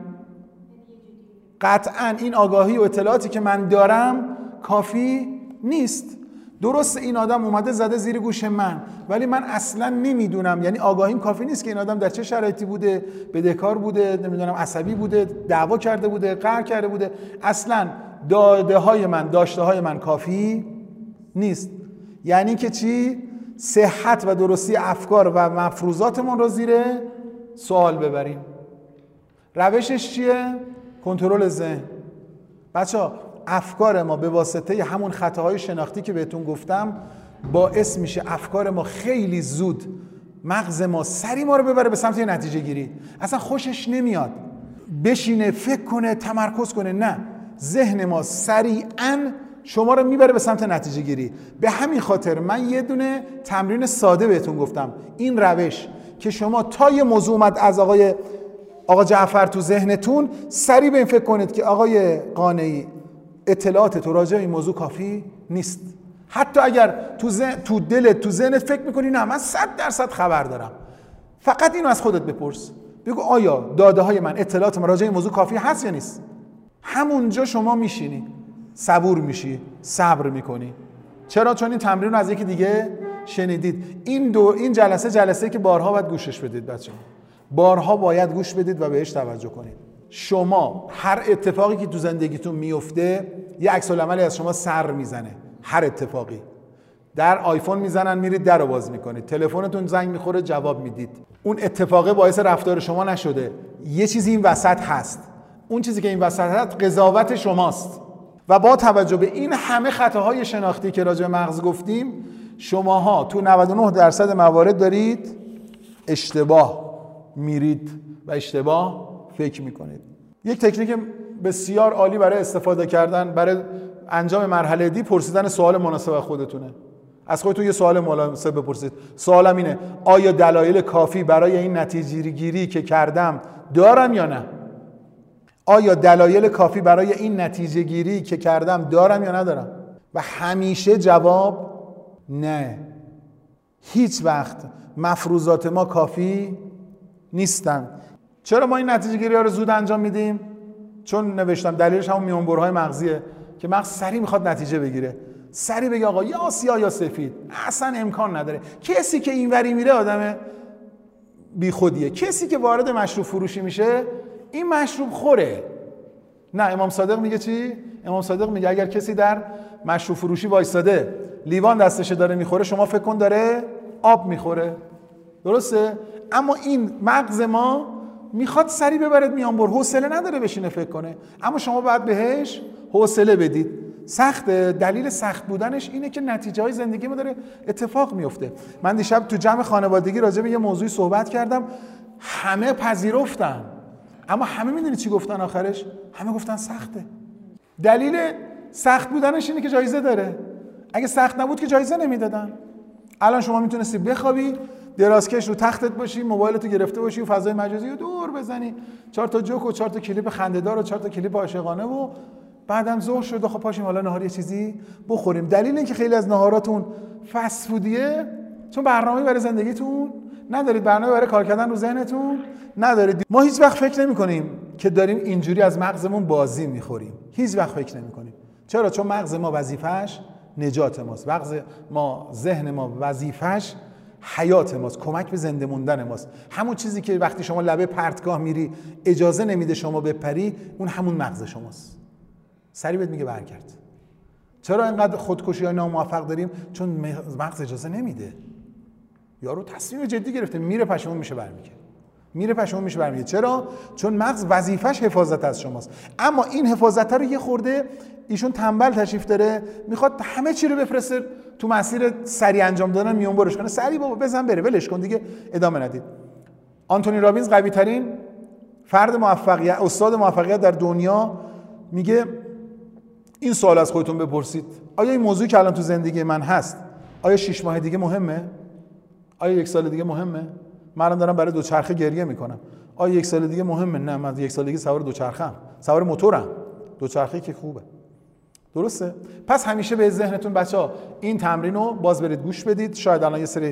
Speaker 1: قطعا این آگاهی و اطلاعاتی که من دارم کافی نیست. درست این آدم اومده زده زیر گوش من، ولی من اصلا نمیدونم، یعنی آگاهیم کافی نیست که این آدم در چه شرایطی بوده، بدهکار بوده، نمیدونم عصبی بوده، دعوا کرده بوده، قهر کرده بوده. اصلا داده های من، داشته های من کافی نیست. یعنی که چی؟ صحت و درستی افکار و مفروضاتمون رو زیر سوال ببریم. روشش چیه؟ کنترل ذهن. بچه‌ها افکار ما به واسطه همون خطاهای شناختی که بهتون گفتم باعث میشه افکار ما خیلی زود مغز ما سری ما رو ببره به سمت نتیجه گیری. اصلا خوشش نمیاد بشینه فکر کنه تمرکز کنه، نه، ذهن ما سریعاً شما رو میبره به سمت نتیجه گیری. به همین خاطر من یه دونه تمرین ساده بهتون گفتم. این روش که شما تا یه موضوع اومد از آقای آقا جعفر تو ذهنتون، سریع به این فکر کنید که آقای قانعی اطلاعات تو راجع به این موضوع کافی نیست. حتی اگر تو ذهن تو دلت تو ذهنت فکر میکنی نه من صد درصد خبر دارم، فقط اینو از خودت بپرس، بگو آیا داده های من، اطلاعات من راجع به این موضوع کافی هست یا نیست؟ همونجا شما میشینی صبور میشی، صبر میکنی. چرا؟ چون این تمرین رو از یکی دیگه شنیدید. این دو این جلسه جلسه که بارها باید گوشش بدید بچه‌ها. بارها باید گوش بدید و بهش توجه کنید. شما هر اتفاقی که تو زندگیتون میفته یه عکس العملی از شما سر میزنه. هر اتفاقی. در آیفون میزنن میرید در رو باز میکنید، تلفنتون زنگ میخوره جواب میدید. اون اتفاقه باعث رفتار شما نشده، یه چیزی این وسط هست. اون چیزی که این وسط هست قضاوت شماست. و با توجه به این همه خطاهای شناختی که راجع به مغز گفتیم، شماها تو نود و نه درصد موارد دارید اشتباه میرید و اشتباه فکر میکنید. یک تکنیک بسیار عالی برای استفاده کردن برای انجام مرحله دی پرسیدن سوال مناسب خودتونه. از خودتون یه سوال مناسب بپرسید. سوالم اینه: آیا دلایل کافی برای این نتیجه گیری که کردم دارم یا نه؟ آیا دلایل کافی برای این نتیجه گیری که کردم دارم یا ندارم؟ و همیشه جواب نه. هیچ وقت مفروضات ما کافی نیستن. چرا ما این نتیجه گیری ها رو زود انجام میدیم؟ چون نوشتم دلیلش همون میانبرهای مغزیه که مغز سریع میخواد نتیجه بگیره، سریع بگه آقا یا سیاه یا سفید. اصلا امکان نداره. کسی که اینوری میره آدم بی خودیه. کسی که وارد مشروب فروشی میشه این مشروب خوره. نه، امام صادق میگه چی؟ امام صادق میگه اگر کسی در مشروب فروشی وایساده لیوان دستشه داره میخوره، شما فکر کن داره آب میخوره. درسته؟ اما این مغز ما میخواد سریع ببرد میانبر، حوصله نداره بشینه فکر کنه. اما شما باید بهش حوصله بدید. سخته. دلیل سخت بودنش اینه که نتیجه های زندگی ما داره اتفاق میفته. من دیشب تو جمع خانوادگی راجع به یه موضوعی صحبت کردم، همه پذیرفتن، اما همه میدونی چی گفتن آخرش؟ همه گفتن سخته. دلیل سخت بودنش اینه که جایزه داره. اگه سخت نبود که جایزه نمیدادن. الان شما میتونستی بخوابی، درازکش رو تختت باشی، موبایلتو گرفته باشی و فضای مجازی رو دور بزنی، چهار تا جوک و چهار تا کلیپ خنده‌دار و چهار تا کلیپ عاشقانه و بعدم ظهر شد خب پاشیم حالا نهار یه چیزی بخوریم. دلیل اینکه خیلی از نهاراتون فست فودیه چون برنامه‌ای برای زندگیتون ندارید، برنامه برای کار کردن رو ذهنتون ندارید. ما هیچ وقت فکر نمی‌کنیم که داریم اینجوری از مغزمون بازی می‌خوریم. هیچ وقت فکر نمی‌کنیم. چرا؟ چون مغز ما وظیفه‌اش نجات ماست. مغز ما، ذهن ما وظیفه‌اش حیات ماست، کمک به زنده موندن ماست. همون چیزی که وقتی شما لبه پرتگاه میری اجازه نمیده شما بپری، اون همون مغز شماست. سری بهت میگه برگرد. چرا اینقدر خودکشی‌های ناموفق داریم؟ چون مغز اجازه نمیده. یارو تصمیم جدی گرفته، میره پشیمون میشه برمیگه. میره پشیمون میشه برمیگه. چرا؟ چون مغز وظیفش حفاظت از شماست. اما این حفاظت رو یه خورده ایشون تنبل تشریف داره، میخواد همه چی رو بفرسته تو مسیر سریع انجام دادن، میونبرش کنه. سریع بابا بزن بره، ولش کن دیگه، ادامه ندید. آنتونی رابینز، قوی ترین فرد موفقیت، استاد موفقیت در دنیا، میگه این سوال از خودتون بپرسید: آیا این موضوعی که الان تو زندگی من هست آیا شش ماه دیگه مهمه؟ آیا یک سال دیگه مهمه؟ من الان دارم برای دوچرخه گریه میکنم. آیا یک سال دیگه مهمه؟ نه، من یک سال دیگه سوار دوچرخه‌ام، سوار موتورم. دوچرخه که خوبه. درسته؟ پس همیشه به ذهنتون بچه‌ها این تمرین رو باز برید گوش بدید. شاید الان یه سری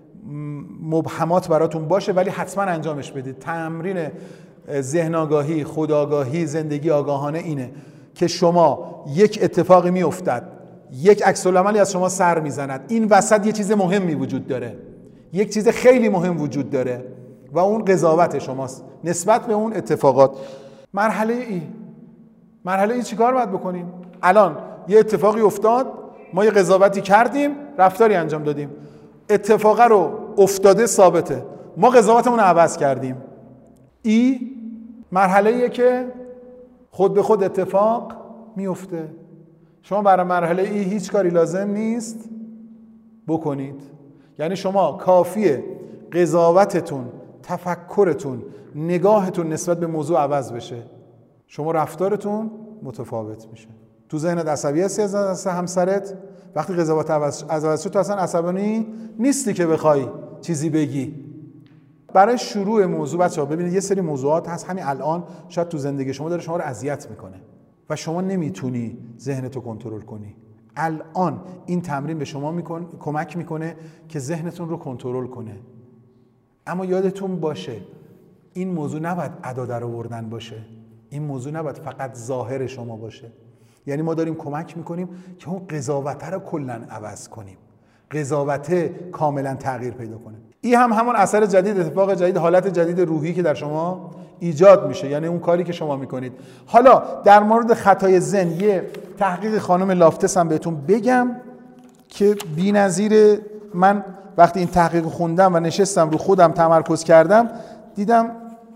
Speaker 1: مبهمات براتون باشه ولی حتما انجامش بدید. تمرین ذهن آگاهی، خودآگاهی، زندگی آگاهانه اینه که شما یک اتفاقی میافتد، یک عکس العملی از شما سر میزند، این وسط یه چیز مهمی وجود داره، یک چیز خیلی مهم وجود داره و اون قضاوت شماست نسبت به اون اتفاقات. مرحله ای مرحله ای چیکار باید بکنیم؟ الان یه اتفاقی افتاد، ما یه قضاوتی کردیم، رفتاری انجام دادیم، اتفاق رو افتاده ثابته، ما قضاوتمون رو عوض کردیم. ای مرحله ایه که خود به خود اتفاق میفته. شما برای مرحله ای هیچ کاری لازم نیست بکنید. یعنی شما کافیه قضاوتتون، تفکرتون، نگاهتون نسبت به موضوع عوض بشه، شما رفتارتون متفاوت میشه. تو ذهنت عصبی هستی از همسرت، وقتی قضاوت عوض عوض شد تو اصلا عصبانی نیستی که بخوای چیزی بگی. برای شروع موضوع بچه‌ها ببینید یه سری موضوعات هست همین الان شاید تو زندگی شما داره شما رو اذیت میکنه و شما نمیتونی ذهنتو کنترل کنی. الان این تمرین به شما میکن، کمک میکنه که ذهنتون رو کنترل کنه. اما یادتون باشه این موضوع نباید ادا در آوردن باشه، این موضوع نباید فقط ظاهر شما باشه. یعنی ما داریم کمک میکنیم که اون قضاوت رو کلا عوض کنیم، قضاوت کاملا تغییر پیدا کنه. این هم همون اثر جدید، اتفاق جدید، حالت جدید روحی که در شما ایجاد میشه، یعنی اون کاری که شما میکنید. حالا در مورد خطای ذهن یه تحقیق خانم لافتس هم بهتون بگم که بی‌نظیره. من وقتی این تحقیق خوندم و نشستم رو خودم تمرکز کردم دیدم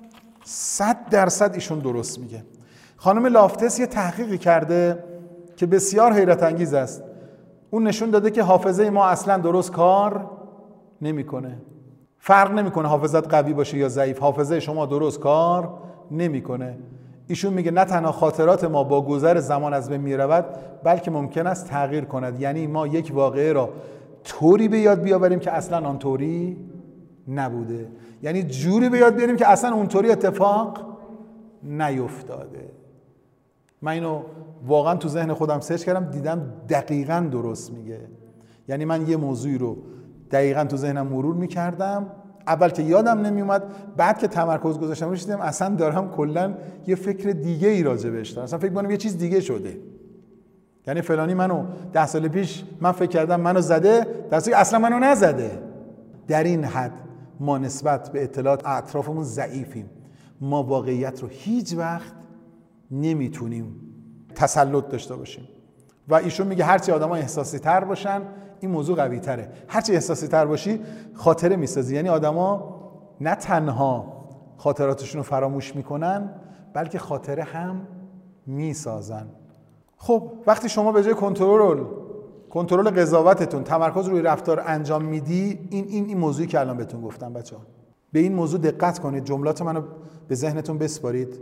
Speaker 1: صد درصد ایشون درست میگه. خانم لافتس یه تحقیقی کرده که بسیار حیرت انگیز است. اون نشون داده که حافظه ما اصلا درست کار نمیکنه. فرق نمیکنه حافظت قوی باشه یا ضعیف، حافظه شما درست کار نمیکنه. ایشون میگه نه تنها خاطرات ما با گذر زمان از بین میرود بلکه ممکن است تغییر کند. یعنی ما یک واقعه را طوری به یاد بیاوریم که اصلا آن طوری نبوده، یعنی جوری به یاد بیاریم که اصلا اونطوری اتفاق نیفتاده. من اینو واقعا تو ذهن خودم سرچ کردم دیدم دقیقاً درست میگه. یعنی من یه موضوعی رو دقیقاً تو ذهنم مرور میکردم، اول که یادم نمیومد، بعد که تمرکز گذاشتم روش دیدم اصلا دارم کلا یه فکر دیگه ای راجع بهش دارم، اصلا فکر می‌کنم یه چیز دیگه شده. یعنی فلانی منو ده سال پیش من فکر کردم منو زده، در صورتی اصلا منو نزده. در این حد ما نسبت به اطلاعات اطرافمون ضعیفیم. ما واقعیت رو هیچ وقت نمیتونیم تسلط داشته باشیم. و ایشون میگه هرچی آدم‌ها احساسی تر باشن این موضوع قوی تره. هرچی احساسی تر باشی خاطره میسازی. یعنی آدم‌ها نه تنها خاطراتشون رو فراموش میکنن بلکه خاطره هم میسازن. خب وقتی شما به جای کنترل کنترل قضاوتتون تمرکز روی رفتار انجام میدی، این این این موضوعی که الان بهتون گفتم بچه‌ها، به این موضوع دقت کنید، جملات منو به ذهنتون بسپارید.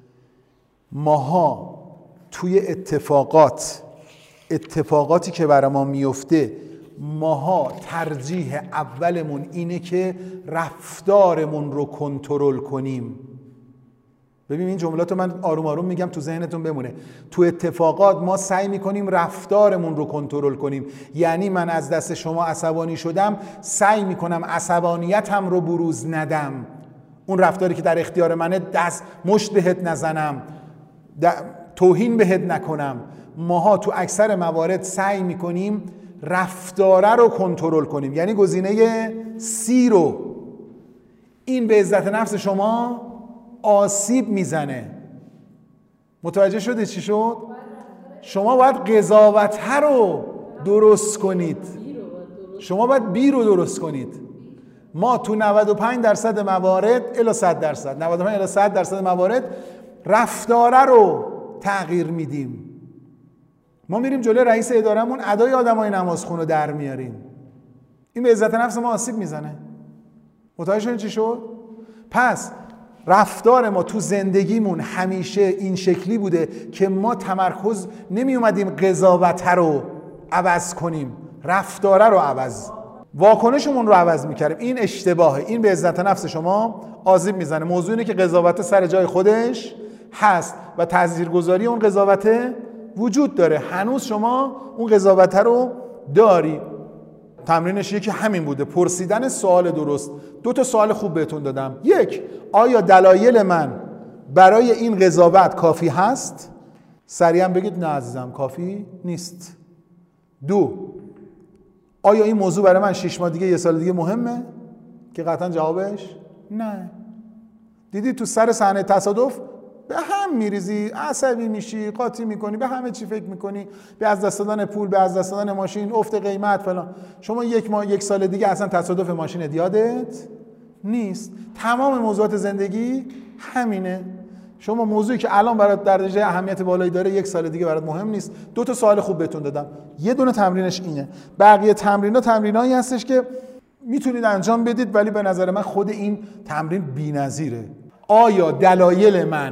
Speaker 1: ماها توی اتفاقات اتفاقاتی که برای ما میفته، ماها ترجیح اولمون اینه که رفتارمون رو کنترل کنیم. ببین این جملات رو من آروم آروم میگم تو ذهنتون بمونه. تو اتفاقات ما سعی میکنیم رفتارمون رو کنترل کنیم. یعنی من از دست شما عصبانی شدم، سعی میکنم عصبانیتم رو بروز ندم، اون رفتاری که در اختیار منه دست مشت بهت نزنم، توهین بهت نکنم. ماها تو اکثر موارد سعی میکنیم رفتاره رو کنترل کنیم، یعنی گزینه سی رو. این به عزت نفس شما آسیب میزنه. متوجه شده چی شد؟ شما باید قضاوت رو درست کنید، شما باید بی رو درست کنید. ما تو نود و پنج درصد موارد الی صد درصد نود و پنج الی صد درصد موارد رفتاره رو تغییر میدیم. ما میریم جلوی رئیس ادارمون ادای آدمای نمازخون رو در میاریم، این به عزت نفس ما آسیب میزنه. متوجه شدین چی شد؟ پس رفتار ما تو زندگیمون همیشه این شکلی بوده که ما تمرکز نمی اومدیم قضاوت رو عوض کنیم، رفتاره رو عوض، واکنشمون رو عوض میکردیم. این اشتباهه، این به عزت نفس شما آسیب میزنه. موضوع اینه که قضاوت سر جای خودش هست و تاثیرگذاری اون قضاوت وجود داره. هنوز شما اون قضاوت رو داری. تمرینش یکی همین بوده، پرسیدن سوال درست. دو تا سوال خوب بهتون دادم. یک، آیا دلایل من برای این قضاوت کافی هست؟ سریعا بگید نه عزیزم کافی نیست. دو، آیا این موضوع برای من شش ماه دیگه یه سال دیگه مهمه؟ که قطعا جوابش نه. دیدی تو سر صحنه تصادف به هم میریزی، عصبی میشی، قاطی میکنی، به همه چی فکر میکنی، به از دست دادن پول، به از دست دادن ماشین، افت قیمت فلان. شما یک ماه یک سال دیگه اصلا تصادف ماشین یادت نیست. تمام موضوعات زندگی همینه. شما موضوعی که الان برات در درجه اهمیت بالایی داره یک سال دیگه برات مهم نیست. دو تا سوال خوب بهتون دادم، یه دونه تمرینش اینه، بقیه تمرینا تمرینایی هستش که میتونید انجام بدید، ولی به نظر من خود این تمرین بی‌نظیره. آیا دلایل من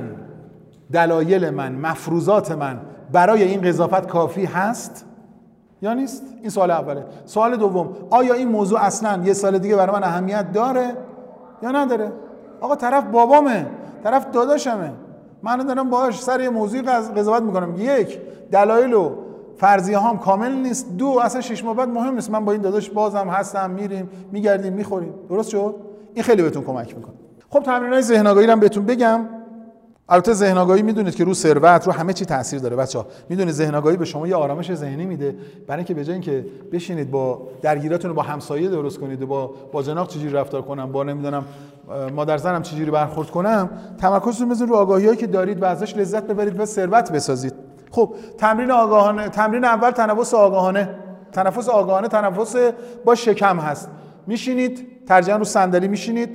Speaker 1: دلایل من مفروضات من برای این قضاوت کافی هست یا نیست؟ این سوال اوله. سوال دوم، آیا این موضوع اصلا یه سال دیگه برای من اهمیت داره یا نداره؟ آقا طرف بابامه، طرف داداشمه، من دارم باهاش سر یه موضوعی قضاوت میکنم، یک دلایل و فرضیه هام کامل نیست، دو اصلا شش ماه بعد مهم نیست، من با این داداش بازم هستم، میریم میگردیم میخوریم. درست شد؟ این خیلی بهتون کمک میکنه. خب تمرینای ذهن آگاهی رو بهتون بگم. البته ذهن آگاهی میدونید که رو ثروت، رو همه چی تاثیر داره بچه‌ها. میدونید ذهن آگاهی به شما یه آرامش ذهنی میده، برای اینکه به جای اینکه بشینید با درگیراتون رو با همسایه درست کنید و با با جناق چجوری رفتار کنم، با نمیدونم مادر زنم چجوری برخورد کنم، تمرکزتون بذارید رو آگاهیایی که دارید و ازش لذت ببرید و ثروت بسازید. خب تمرین آگاهانه، تمرین اول تنفس آگاهانه. تنفس آگاهانه تنفس با شکم هست. میشینید، ترجیحاً رو صندلی میشینید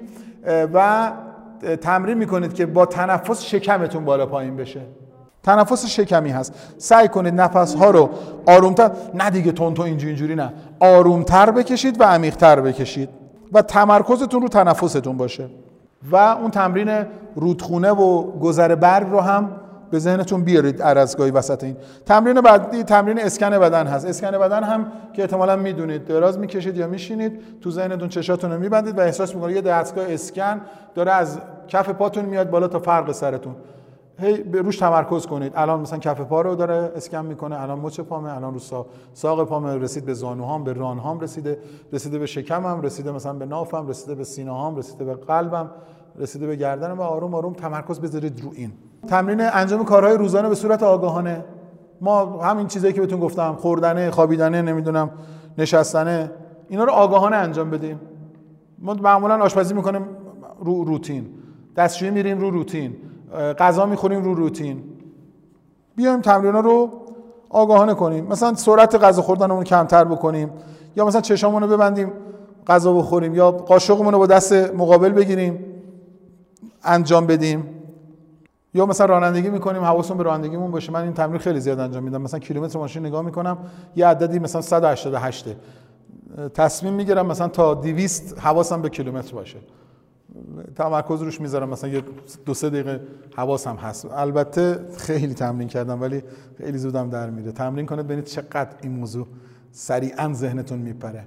Speaker 1: و تمرین میکنید که با تنفس شکمتون بالا پایین بشه. تنفس شکمی هست. سعی کنید نفسها رو آرومتر، نه دیگه تون تون اینجوری اینجوری نه، آرومتر بکشید و عمیق‌تر بکشید و تمرکزتون رو تنفستون باشه. و اون تمرین رودخونه و گذر برگ رو هم به ذهنتون بیارید هر از گاهی وسط این. تمرین بعدی تمرین اسکن بدن هست. اسکن بدن هم که احتمالاً میدونید، دراز میکشید یا میشینید، تو ذهنتون چشاتون رو میبندید و احساس میکنید یه دستگاه اسکن داره از کف پاتون میاد بالا تا فرق سرتون. هی به روش تمرکز کنید. الان مثلا کف پا رو داره اسکن میکنه، الان مچ پامه، الان رو ساق ساق پامه، رسید به زانوهام، به رانهام رسیده، رسیده به شکمم، رسیده مثلا به نافم، رسیده به سینه‌هام، رسیده به قلبم، رسیده به گردنم و آروم آروم تمرکز بذارید رو این. تمرین انجام کارهای روزانه به صورت آگاهانه. ما همین چیزایی که بهتون گفتم، خوردنه، خوابیدنه، نمیدونم نشستنه، اینا رو آگاهانه انجام بدیم. ما معمولا آشپزی میکنیم رو روتین، دستشویی میریم رو روتین، غذا میخوریم رو روتین. بیایم تمرینا رو آگاهانه کنیم. مثلا سرعت غذا خوردنمون کمتر بکنیم، یا مثلا چشامون رو ببندیم غذا بخوریم، یا قاشقمون رو با دست مقابل بگیریم انجام بدیم، یا مثلا رانندگی میکنیم حواسمون به رانندگیمون باشه. من این تمرین خیلی زیاد انجام میدم. مثلا کیلومتر ماشین نگاه میکنم، یه عددی مثلا صد و هشتاد و هشت، تصمیم میگیرم مثلا تا دویست حواسم به کیلومتر باشه، تمرکز روش میذارم، مثلا یه دو سه دقیقه حواسم هست. البته خیلی تمرین کردم ولی خیلی زودم در میره. تمرین کنید ببینید چقدر این موضوع سریعا ذهنتون میپره.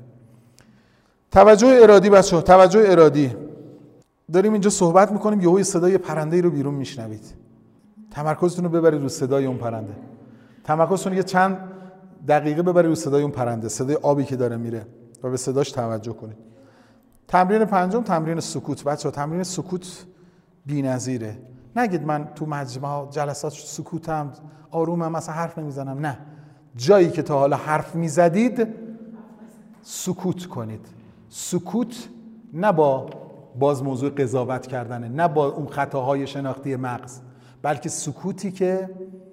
Speaker 1: توجه ارادی بچه‌ها، توجه ارادی. داریم اینجا صحبت میکنیم، یهو صدای پرنده‌ای رو بیرون میشنوید. تمرکزتون رو ببرید رو صدای اون پرنده. تمرکزتون یه چند دقیقه ببرید رو صدای اون پرنده، صدای آبی که داره میره و به صداش توجه کنید. تمرین پنجم تمرین سکوت. بچه‌ها تمرین سکوت بی‌نظیره. نگید من تو مجمع جلسات سکوتم، آرومم، مثلا حرف نمیزنم. نه، جایی که تا حالا حرف میزدید سکوت کنید. سکوت نه با باز موضوع قضاوت کردنه، نه با اون خطاهای شناختی مغز، بلکه سکوتی که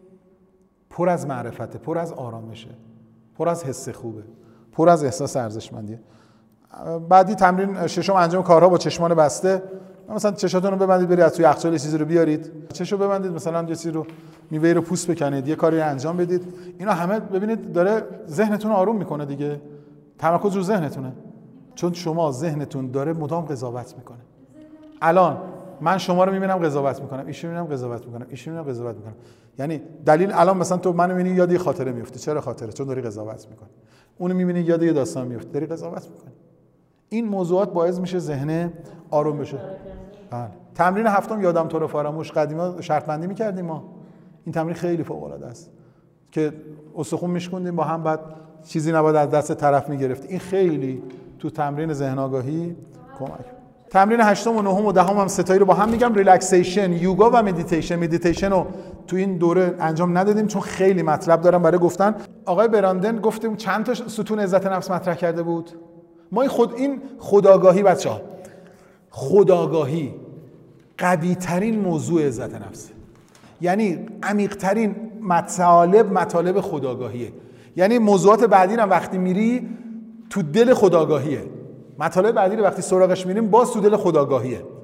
Speaker 1: پر از معرفته، پر از آرامشه، پر از حس خوبه، پر از احساس ارزشمندیه. بعدی تمرین ششم انجام کارها با چشمان بسته. مثلا چشاتون رو ببندید، برید از توی یخچال یه چیزی رو بیارید، چشو ببندید، مثلا یه چیزی رو میوه رو پوست بکنید، یه کاری رو انجام بدید. اینا همه ببینید داره ذهنتون آروم میکنه دیگه. تمرکز رو ذهنتونه، چون شما ذهنتون داره مدام قضاوت میکنه. الان من شما رو میبینم قضاوت میکنم، ایشون میبینم قضاوت میکنم، ایشون میبینم قضاوت میکنم. یعنی دلیل الان مثلا تو منو میبینی یاد یه خاطره میفته. چرا خاطره؟ چون داری قضاوت میکنی. اونو میبینی یاد یه داستان میفته، داری قضاوت میکنی. این موضوعات باعث میشه ذهن آروم بشه. بله. تمرین هفتم یادم تو رو فراموش. قدیما شرط بندی میکردیم ما. این تمرین خیلی فوق العاده است که استخون میشکوندیم با هم، بعد چیزی نباید از دست طرف میگرفت. این خیلی تو تمرین ذهن آگاهی کمک. تمرین هشتم و نهم و دهم هم ستایی رو با هم میگم. ریلکسیشن، یوگا و مدیتیشن. مدیتیشن رو تو این دوره انجام ندادیم چون خیلی مطلب دارم برای گفتن. آقای براندن گفتیم چند تا ستون عزت نفس مطرح کرده بود. ما این خود این خودآگاهی بچه‌ها، خودآگاهی قوی ترین موضوع عزت نفسه. یعنی عمیق ترین مطالب مطالب خودآگاهیه. یعنی موضوعات بعدی رو وقتی میری تو دل خودآگاهیه. مطالب بعدی رو وقتی سراغش میریم باز تو دل خودآگاهیه.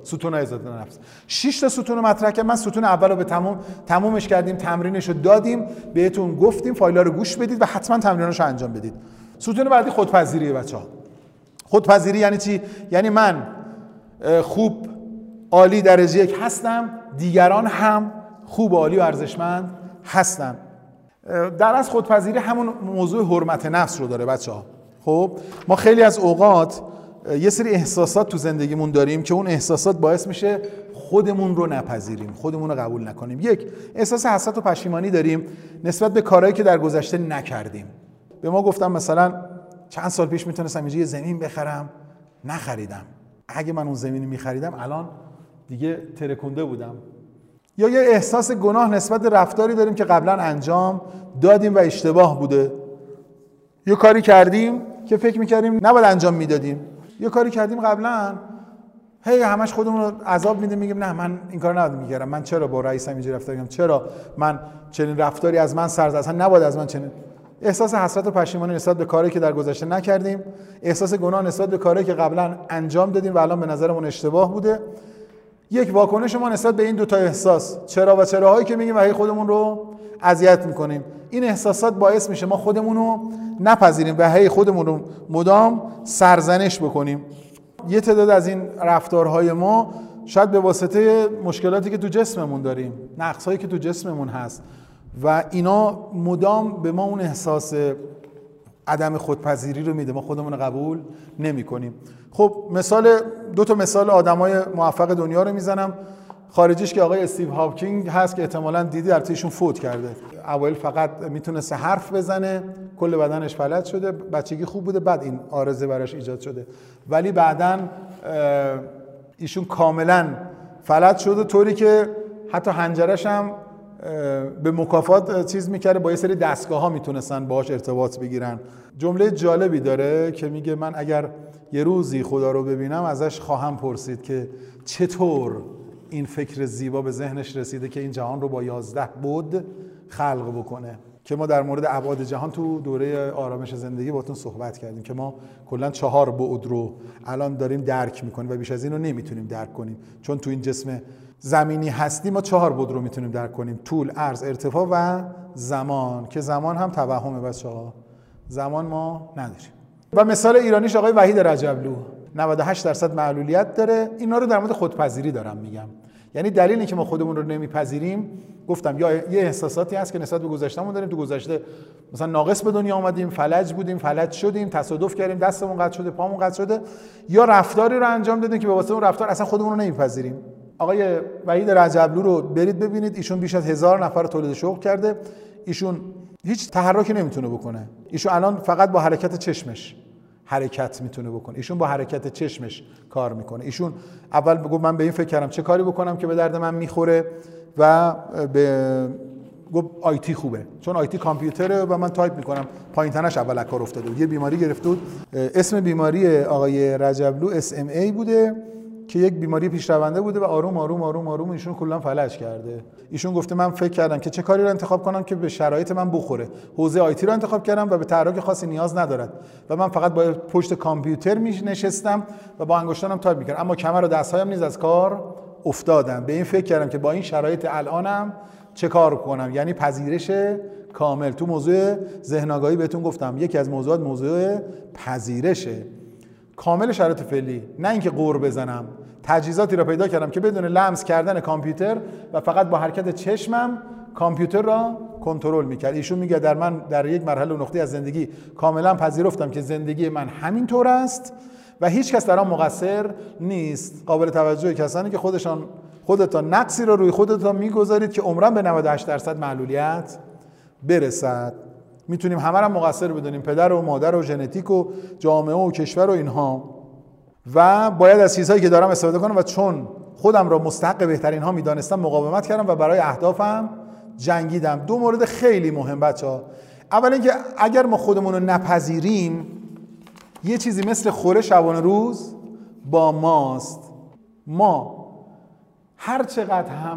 Speaker 1: ستون عزت نفس. شش تا ستون مطرح کردم. من ستون اول رو به تمام تمومش کردیم، تمرینش رو دادیم، بهتون گفتیم فایل‌ها رو گوش بدید و حتما تمریناشو انجام بدید. ستون بعدی خودپذیریه بچه‌ها. خودپذیری یعنی چی؟ یعنی من خوب، عالی، درجه یک هستم، دیگران هم خوب، عالی و ارزشمند هستن. در از خودپذیری همون موضوع حرمت نفس رو داره بچه‌ها. خب ما خیلی از اوقات یه سری احساسات تو زندگیمون داریم که اون احساسات باعث میشه خودمون رو نپذیریم، خودمون رو قبول نکنیم. یک، احساس حسرت و پشیمانی داریم نسبت به کارهایی که در گذشته نکردیم. به ما گفتم مثلا چند سال پیش میتونستم اینجا یه زمین بخرم، نخریدم. اگه من اون زمین میخریدم الان دیگه ترکونده بودم. یا یه احساس گناه نسبت به رفتاری داریم که قبلا انجام دادیم و اشتباه بوده. یه کاری کردیم که فکر میکردیم نباید انجام میدادیم. یه کاری کردیم قبلا، هی همش خودمون رو عذاب میدیم، میگیم نه من این کارو نباید میکردم، من چرا با رئیسم اینجوری رفتار کردم، چرا من چنین رفتاری از من سر زد، اصلا نباید از من چنین. احساس حسرت و پشیمانی نسبت به کاری که در گذشته نکردیم، احساس گناه نسبت به کاری که قبلا انجام دادیم و الان به نظرمون اشتباه بوده. یک واکنش ما نسبت به این دو تا احساس، چرا و چراهایی که میگیم و هی خودمون رو اذیت میکنیم. این احساسات باعث میشه ما خودمون رو نپذیریم و هی خودمون رو مدام سرزنش بکنیم. یه تعداد از این رفتارهای ما شاید به واسطه مشکلاتی که تو جسممون داریم، نقص‌هایی که تو جسممون هست و اینا مدام به ما اون احساس عدم خودپذیری رو میده، ما خودمون رو قبول نمی کنیم. خب مثال دو تا مثال آدمای موفق دنیا رو میزنم. خارجیش که آقای استیو هاپکینگ هست که احتمالاً دیدی، البته ایشون فوت کرده. اوایل فقط میتونست حرف بزنه، کل بدنش فلج شده، بچگی خوب بوده، بعد این عارضه براش ایجاد شده. ولی بعداً ایشون کاملاً فلج شده، طوری که حتی حنجرش هم به مکافات چیز میکرده، با یه سری دستگاه ها میتونستن باهاش ارتباط بگیرن. جمله جالبی داره که میگه من اگر یه روزی خدا رو ببینم ازش خواهم پرسید که چطور این فکر زیبا به ذهنش رسیده که این جهان رو با یازده بعد خلق بکنه. که ما در مورد ابعاد جهان تو دوره آرامش زندگی باتون صحبت کردیم که ما کلا چهار بعد رو الان داریم درک میکنیم و بیش از این رو نمیتونیم درک کنیم، چون تو این جسم زمینی هستی ما چهار بعد رو میتونیم درک کنیم: طول، عرض، ارتفاع و زمان، که زمان هم توهمه بچه‌ها، زمان ما نداریم. و مثال ایرانیش آقای وحید رجبلو، نود و هشت درصد معلولیت داره. اینا رو در مورد خودپذیری دارم میگم. یعنی دلیلی که ما خودمون رو نمیپذیریم، گفتم یا یه احساساتی هست که نسبت به گذشتهمون داریم، تو گذشته مثلا ناقص به دنیا اومدیم، فلج بودیم، فلج شدیم، تصادف کردیم، دستمون قطع شده، پامون قطع شده، یا رفتاری رو انجام دادیم که به واسطه اون رفتار اصلا خودمون رو نمیپذیریم. آقای وحید رجبلو رو برید ببینید، ایشون بیش از هزار نفر رو تولید شغل کرده. ایشون هیچ تحرکی نمیتونه بکنه. ایشون الان فقط با حرکت چشمش حرکت میتونه بکنه. ایشون با حرکت چشمش کار میکنه. ایشون اول گفت من به این فکر کردم چه کاری بکنم که به درد من میخوره و به گفت آیتی خوبه، چون آیتی کامپیوتره و من تایپ میکنم. پایین تنش اول کار افتاده بود، یه بیماری گرفته بود. اسم بیماری آقای رجبلو اس ام ای بوده که یک بیماری پیشرونده بوده و آروم آروم آروم آروم ایشون کلا فلج کرده. ایشون گفته من فکر کردم که چه کاری رو انتخاب کنم که به شرایط من بخوره. حوزه آیتی رو انتخاب کردم و به تحرک خاصی نیاز ندارد و من فقط با پشت کامپیوتر می نشستم و با انگشتانم تایپ میکردم، اما کمر و دستهایم نیز از کار افتادم. به این فکر کردم که با این شرایط الانم چه کار کنم، یعنی پذیرش کامل. تو موضوع ذهن آگاهی بهتون گفتم یکی از موضوعات موضوع پذیرشه کامل شرایط فعلی، نه اینکه قور بزنم. تجهیزاتی را پیدا کردم که بدون لمس کردن کامپیوتر و فقط با حرکت چشمم کامپیوتر را کنترل میکرد. ایشون میگه در من در یک مرحله و نقطه از زندگی کاملا پذیرفتم که زندگی من همین طور است و هیچ کس در آن مقصر نیست. قابل توجه کسانی که خودشان خودتان نقصی را روی خودتان میگذارید که عمرن به نود و هشت درصد معلولیت برسد. میتونیم همه را مقصر بدونیم، پدر و مادر و ژنتیک و جامعه و کشور و اینها، و باید از چیزهایی که دارم استفاده کنم و چون خودم را مستحق بهترین ها میدانستم مقاومت کردم و برای اهدافم جنگیدم. دو مورد خیلی مهم بچه‌ها. اول اینکه اگر ما خودمون رو نپذیریم، یه چیزی مثل خوره شبانه روز با ماست. ما هر چقدر هم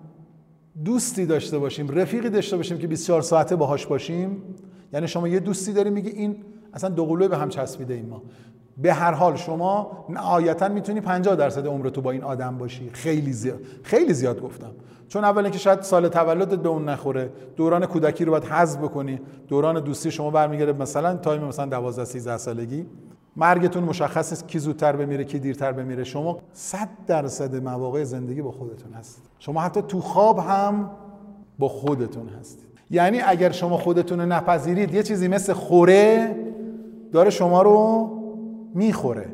Speaker 1: دوستی داشته باشیم، رفیقی داشته باشیم که بیست و چهار ساعته باهاش باشیم، یعنی شما یه دوستی داری میگی این اصلا دوقلوی به هم چسبیده ایم، ما به هر حال شما نهایتا میتونی پنجاه درصد عمر تو با این آدم باشی. خیلی زیاد خیلی زیاد گفتم، چون اولا که شاید سال تولدت به اون نخوره، دوران کودکی رو باید حذف بکنی، دوران دوستی شما برمیگره مثلا تایم مثلا دوازده سیزده سالگی، مرگتون مشخص است کی زودتر بمیره کی دیرتر بمیره. شما صد درصد مواقع زندگی با خودتون هست. شما حتی تو خواب هم با خودتون هستید. یعنی اگر شما خودتون رو نپذیرید، یه چیزی مثل خوره داره شما رو میخوره.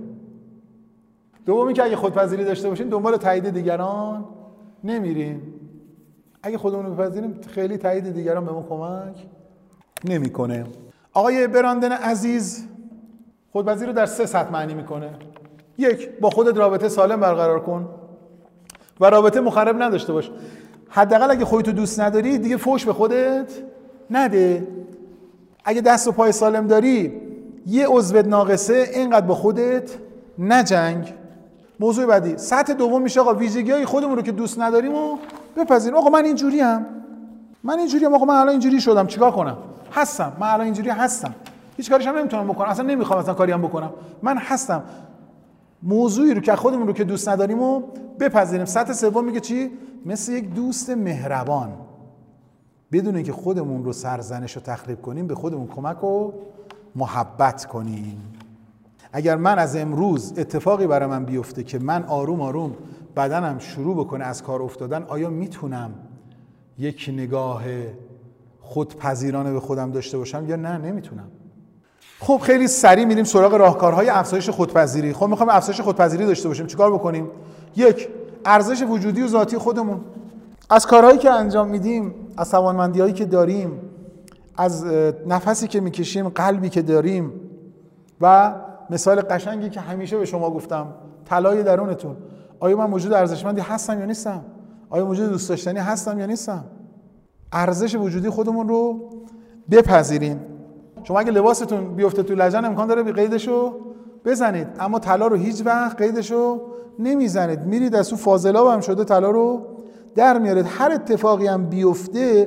Speaker 1: دومی که اگه خودپذیری داشته باشین دنبال تایید دیگران نمیریم. اگه خودمون رو بپذیریم خیلی تایید دیگران به ما کمک نمیکنه. آقای براندن عزیز خودپذیری رو در سه سطح معنی میکنه. یک، با خودت رابطه سالم برقرار کن و رابطه مخرب نداشته باش. حداقل اگه خودتو دوست نداری دیگه فوش به خودت نده. اگه دست و پای سالم داری، یه عضو ناقصه، اینقدر با خودت نجنگ. موضوع بعدی، سطح دوم میشه آقا ویژگی‌های خودمون رو که دوست نداریم و بپذیریم. آقا من اینجوریم، من اینجوریم، آقا من الان اینجوری شدم، چیکار کنم؟ هستم، من الان اینجوری هستم، هیچ کاریش هم نمیتونم بکنم، اصلا نمیخوام اصلا کاری هم بکنم، من هستم. موضوعی رو که خودمون رو که دوست نداریم و بپذیریم. سطح سوم میگه چی؟ مثل یک دوست مهربان، بدون اینکه خودمون رو سرزنش و تخریب کنیم به خودمون کمک و محبت کنیم. اگر من از امروز اتفاقی برای من بیفته که من آروم آروم بدنم شروع بکنه از کار افتادن، آیا میتونم یک نگاه خودپذیرانه به خودم داشته باشم یا نه نمیتونم؟ خب خیلی سریع میریم سراغ راهکارهای افزایش خودپذیری. خب میخوام افزایش خودپذیری داشته باشیم، چیکار بکنیم؟ یک، ارزش وجودی و ذاتی خودمون. از کارهایی که انجام میدیم، از توانمندی‌هایی که داریم، از نفسی که میکشیم، قلبی که داریم و مثال قشنگی که همیشه به شما گفتم، طلای درونتون. آیا من موجود ارزشمندی هستم یا نیستم؟ آیا موجود دوست داشتنی هستم یا نیستم؟ ارزش وجودی خودمون رو بپذیریم. شما اگه لباستون بیفته تو لجن امکان داره بی قیدشو بزنید، اما طلا رو هیچ وقت قیدشو نمیزنید. میرید از اون فاضلاب هم شده طلا رو در میارید. هر اتفاقی هم بیفته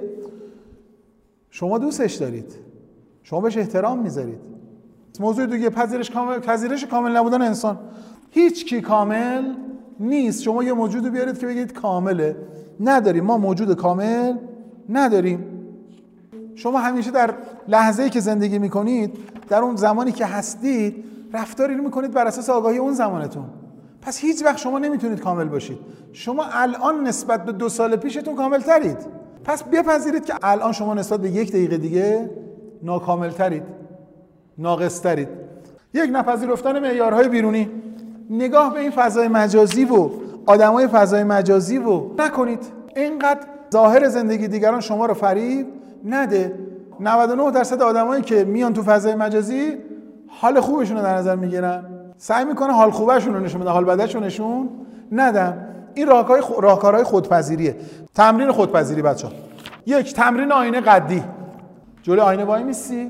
Speaker 1: شما دوستش دارید، شما بهش احترام میذارید. موضوع دیگه پذیرش کامل، پذیرش کامل نبودن انسان. هیچ کی کامل نیست. شما یه موجودو بیارید که بگید کامله، نداریم. ما موجود کامل نداریم. شما همیشه در لحظه‌ای که زندگی میکنید، در اون زمانی که هستید، رفتاری رو میکنید بر اساس آگاهی اون زمانتون. پس هیچ وقت شما نمیتونید کامل باشید. شما الان نسبت به دو سال پیشتون کامل ترید. پس بپذیرید که الان شما نسبت به یک دقیقه دیگه ناکامل ترید، ناقص ترید. یک، نپذیرفتن معیارهای بیرونی. نگاه به این فضای مجازی و آدمای فضای مجازی و نکنید. اینقدر ظاهر زندگی دیگران شما رو فریب نده. نود و نه درصد آدمایی که میان تو فضای مجازی حال خوبشون رو در نظر میگیرن، سعی میکنن حال خوبشون رو نشون بدن، حال بدشون رو نشون ندن. این راهکارهای راهکارهای خودپذیریه. تمرین خودپذیری بچه‌ها. یک، تمرین آینه قدی. جلوی آینه وای میسی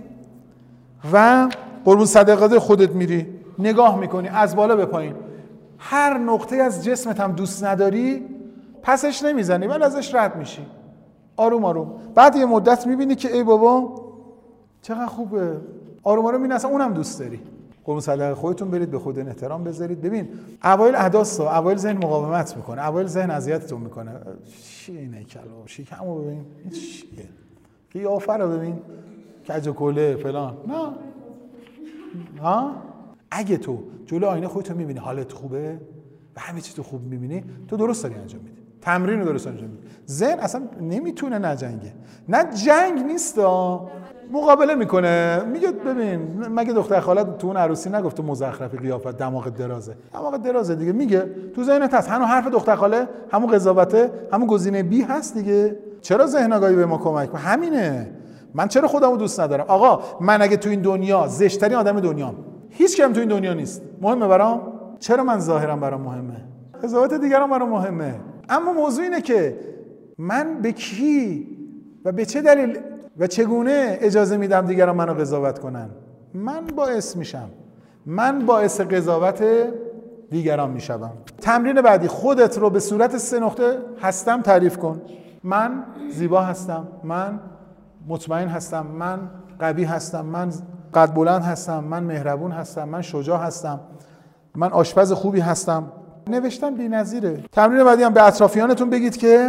Speaker 1: و قربون صدقات خودت میری، نگاه میکنی از بالا به پایین. هر نقطه از جسمت هم دوست نداری پسش نمیزنی ولی ازش رد میشی، آروم آروم. بعد یه مدت میبینی که ای بابا چقدر خوبه، آروم آروم میبینی اصلا اونم دوست داری. قربون صدقه خودتون برید، به خود احترام بذارید. ببین اوایل احداثا، اوایل ذهن مقاومت میکنه، اوایل ذهن اذیتتون میکنه. چی اینه کلام شیکمو ببین، این چیه؟ قیافه رو ببین، کج و کوله فلان. نه ها، اگه تو جلو آینه خودت میبینی حالت خوبه و همه چی تو خوب میبینی، تو درست داری انجام میدی، تمرین رو درست انجام میدی. ذهن اصلا نمیتونه نجنگه. نه جنگ نیستا، مقابله میکنه. میگه ببین مگه دختر خالت تو اون عروسی نگفت تو مزخرفی، قیافت دماغ درازه؟ دماغ درازه دیگه. میگه تو ذهنت هست، همون حرف دختر خاله، همون قضاوته، همون گزینه بی هست دیگه. چرا ذهن آگاهی به ما کمک کنه؟ همینه. من چرا خودمو دوست ندارم؟ آقا من اگه تو این دنیا زشت‌ترین آدم دنیام، هیچ کم تو این دنیا نیست، مهمه برام؟ چرا من ظاهرم برام مهمه؟ قضاوت دیگران برام مهمه. اما موضوع اینه که من به کی و به چه دلیل و چگونه اجازه میدم دیگران منو قضاوت کنن؟ من باعث میشم، من باعث قضاوت دیگران میشم. تمرین بعدی، خودت رو به صورت سه نقطه هستم تعریف کن. من زیبا هستم، من مطمئن هستم، من قوی هستم، من قد بلند هستم، من مهربون هستم، من شجاع هستم، من آشپز خوبی هستم. نوشتن بی‌نظیره. تمرین بعدی هم به اطرافیانتون بگید که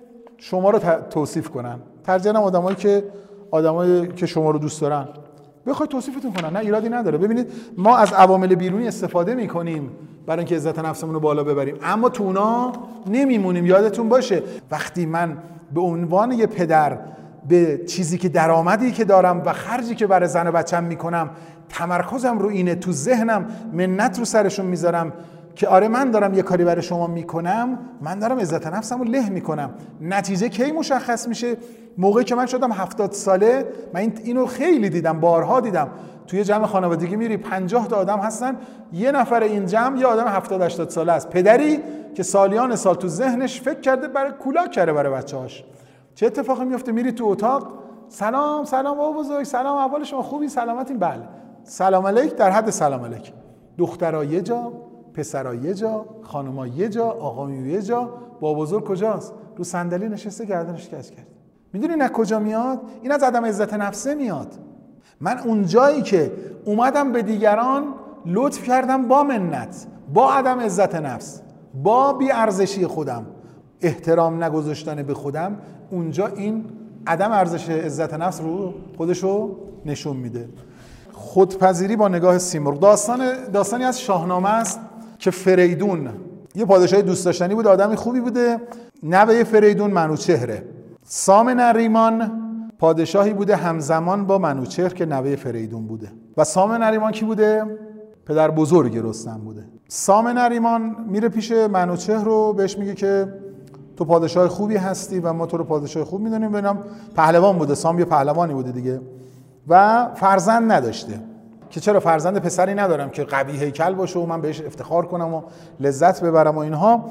Speaker 1: شما رو توصیف کنن. ترجیحاً آدمایی که آدمایی که شما رو دوست دارن بخوای توصیفتون کنن، نه ایرادی نداره. ببینید ما از عوامل بیرونی استفاده میکنیم برای اینکه عزت نفسمون رو بالا ببریم، اما تو اونا نمیمونیم. یادتون باشه وقتی من به عنوان یه پدر به چیزی که درآمدی که دارم و خرجی که برای زن و بچه‌م میکنم تمرکزم رو اینه، تو ذهنم منت رو سرشون میذارم که آره من دارم یه کاری برای شما میکنم، من دارم عزت نفسم رو له میکنم. نتیجه کی مشخص میشه؟ موقعی که من شدم هفتاد ساله. من اینو خیلی دیدم، بارها دیدم. توی جمع خانوادگی میری پنجاه تا آدم هستن، یه نفر این جمع یه آدم هفتاد هشتاد ساله است، پدری که سالیان سال تو ذهنش فکر کرده برای کولاک کرده برای بچه‌هاش. چه اتفاقی میفته؟ میری تو اتاق، سلام سلام بابا بزرگ، سلام، احوال شما خوبی؟ سلامتین؟ بله. سلام علیک در حد سلام علیک. دخترا یه جا، پسرا یه جا، خانوما یه جا، آقایون یه جا. بابا بزرگ کجاست؟ رو صندلی نشسته، گردنش کج کرد. میدونی نه کجا میاد؟ این از عدم عزت نفسه میاد. من اون جایی که اومدم به دیگران لطف کردم با منت، با عدم عزت نفس، با بی ارزشی خودم، احترام نگذاشتن به خودم، اونجا این عدم ارزش عزت نفس رو خودشو نشون میده. خودپذیری با نگاه سیمرغ. داستان داستانی از شاهنامه است که فریدون یه پادشاه دوست داشتنی بود، آدمی خوبی بوده. نوه فریدون منوچهره. سام نریمان پادشاهی بوده همزمان با منوچهر که نوه فریدون بوده. و سام نریمان کی بوده؟ پدر بزرگ رستم بوده. سام نریمان میره پیش منوچهر رو بهش میگه که تو پادشاه خوبی هستی و ما تو رو پادشاه خوب میدونیم. ببینم پهلوان بوده، سام یه پهلوانی بوده دیگه و فرزند نداشته. که چرا فرزند پسری ندارم که قوی هیکل باشه و من بهش افتخار کنم و لذت ببرم و اینها.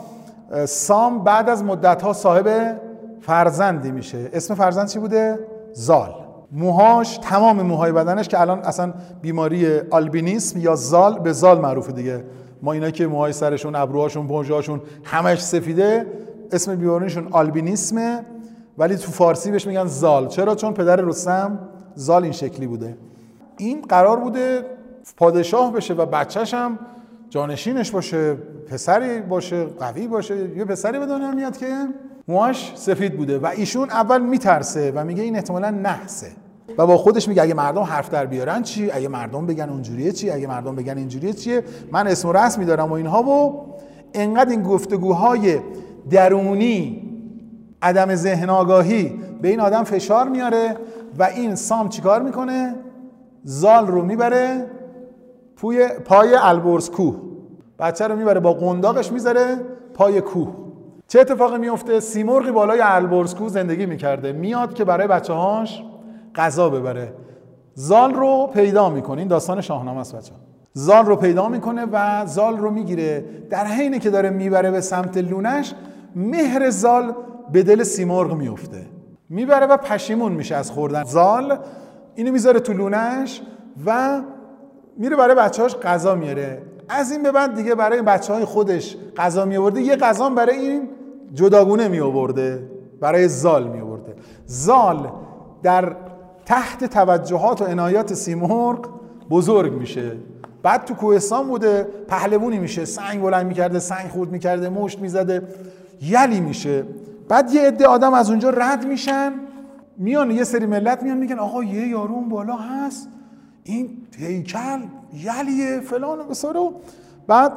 Speaker 1: سام بعد از مدت‌ها صاحب فرزندی میشه. اسم فرزند چی بوده؟ زال. موهاش، تمام موهای بدنش که الان اصلا بیماری آلبینیسم یا زال به زال معروفه دیگه. ما اینا که موهای سرشون، ابروهاشون، پنجه‌هاشون همش سفیده، اسم بیماریشون آلبینیسمه، ولی تو فارسی بهش میگن زال. چرا؟ چون پدر رستم زال این شکلی بوده. این قرار بوده پادشاه بشه و بچه‌ش هم جانشینش باشه، پسری باشه، قوی باشه. یه پسری به دنیا میاد که موهاش سفید بوده و ایشون اول میترسه و میگه این احتمالاً نحسه و با خودش میگه اگه مردم حرف در بیارن چی؟ اگه مردم بگن اونجوریه چی؟ اگه مردم بگن اینجوریه چیه؟ من اسم و رسمی دارم و اینها. و انقدر این گفتگوهای درونی، عدم ذهن آگاهی به این آدم فشار میاره و این سام چیکار میکنه؟ زال رو میبره پوی پای البرز کوه، بچه رو میبره با قنداقش میذاره پای کوه. چه اتفاقی میفته؟ سیمرغی بالای البرز کوه زندگی میکرده، میاد که برای بچه هاش غذا ببره. زال رو پیدا میکنه. این داستان شاهنامه است بچه ها. زال رو پیدا میکنه و زال رو میگیره. در حینی که داره میبره به سمت لونش، مهر زال به دل سیمرغ میفته، میبره و پشیمون میشه از خوردن. زال اینو میذاره تو لونش و میره برای بچه‌هاش غذا میاره. از این به بعد دیگه برای بچه‌های خودش غذا میآورده، یه غذا برای این جداگونه میآورده، برای زال میآورده. زال در تحت توجهات و عنایات سیمرغ بزرگ میشه. بعد تو کوهستان بوده، پهلوونی میشه، سنگ بلند میکرده، سنگ خورد میکرده، مشت میزده، یلی میشه. بعد یه عده آدم از اونجا رد میشن، میان یه سری ملت میان میگن آقا یه یارو اون بالا هست، این هیکل یلیه فلان و بسارو. بعد